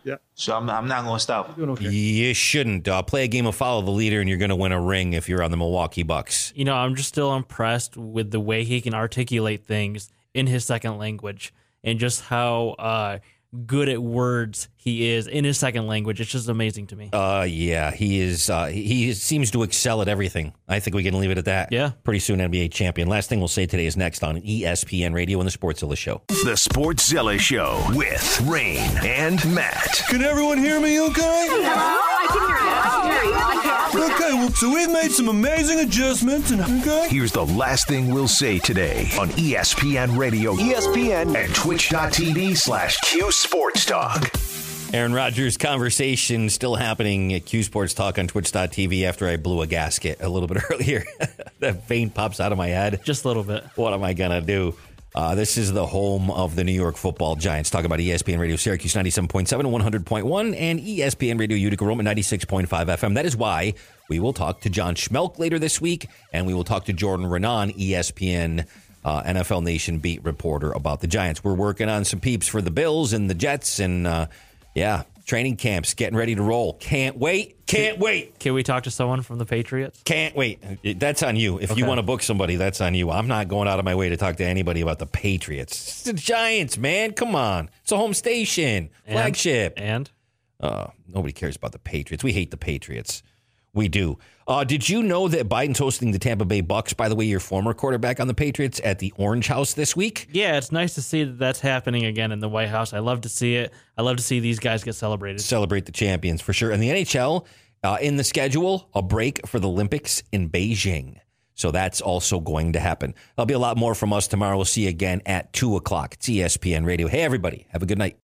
Yeah. So I'm, I'm not going to stop. Doing okay. You shouldn't. Uh, play a game of follow the leader, and you're going to win a ring if you're on the Milwaukee Bucks. You know, I'm just still impressed with the way he can articulate things in his second language and just how uh, good at words he is in his second language. It's just amazing to me. Uh, yeah, he is. Uh, he seems to excel at everything. I think we can leave it at that. Yeah. Pretty soon N B A champion. Last thing we'll say today is next on E S P N Radio and the Sportszilla Show. The Sportszilla Show with Rain and Matt. Can everyone hear me okay? Hello? I can hear you. I can hear you. I can. Okay, well, so we've made some amazing adjustments, and okay? Here's the last thing we'll say today on E S P N Radio, E S P N, and twitch.tv slash Q Sports Talk. Aaron Rodgers conversation still happening at Q Sports Talk on twitch dot t v after I blew a gasket a little bit earlier. That vein pops out of my head. Just a little bit. What am I going to do? Uh, this is the home of the New York Football Giants. Talk about E S P N Radio Syracuse ninety-seven point seven and one hundred point one and E S P N Radio Utica Roma ninety-six point five F M. That is why we will talk to John Schmelk later this week, and we will talk to Jordan Renan, E S P N uh, N F L Nation beat reporter, about the Giants. We're working on some peeps for the Bills and the Jets, and uh, yeah, training camps getting ready to roll. Can't wait. Can't wait. Can we talk to someone from the Patriots? Can't wait. That's on you. If Okay. you want to book somebody, that's on you. I'm not going out of my way to talk to anybody about the Patriots. It's the Giants, man. Come on. It's a home station. Flagship. And? Uh, nobody cares about the Patriots. We hate the Patriots. We do. Uh, did you know that Biden's hosting the Tampa Bay Bucks, by the way, your former quarterback on the Patriots, at the Orange House this week? Yeah, it's nice to see that that's happening again in the White House. I love to see it. I love to see these guys get celebrated. Celebrate the champions, for sure. And the N H L, uh, in the schedule, a break for the Olympics in Beijing. So that's also going to happen. There'll be a lot more from us tomorrow. We'll see you again at two o'clock. It's E S P N Radio. Hey, everybody. Have a good night.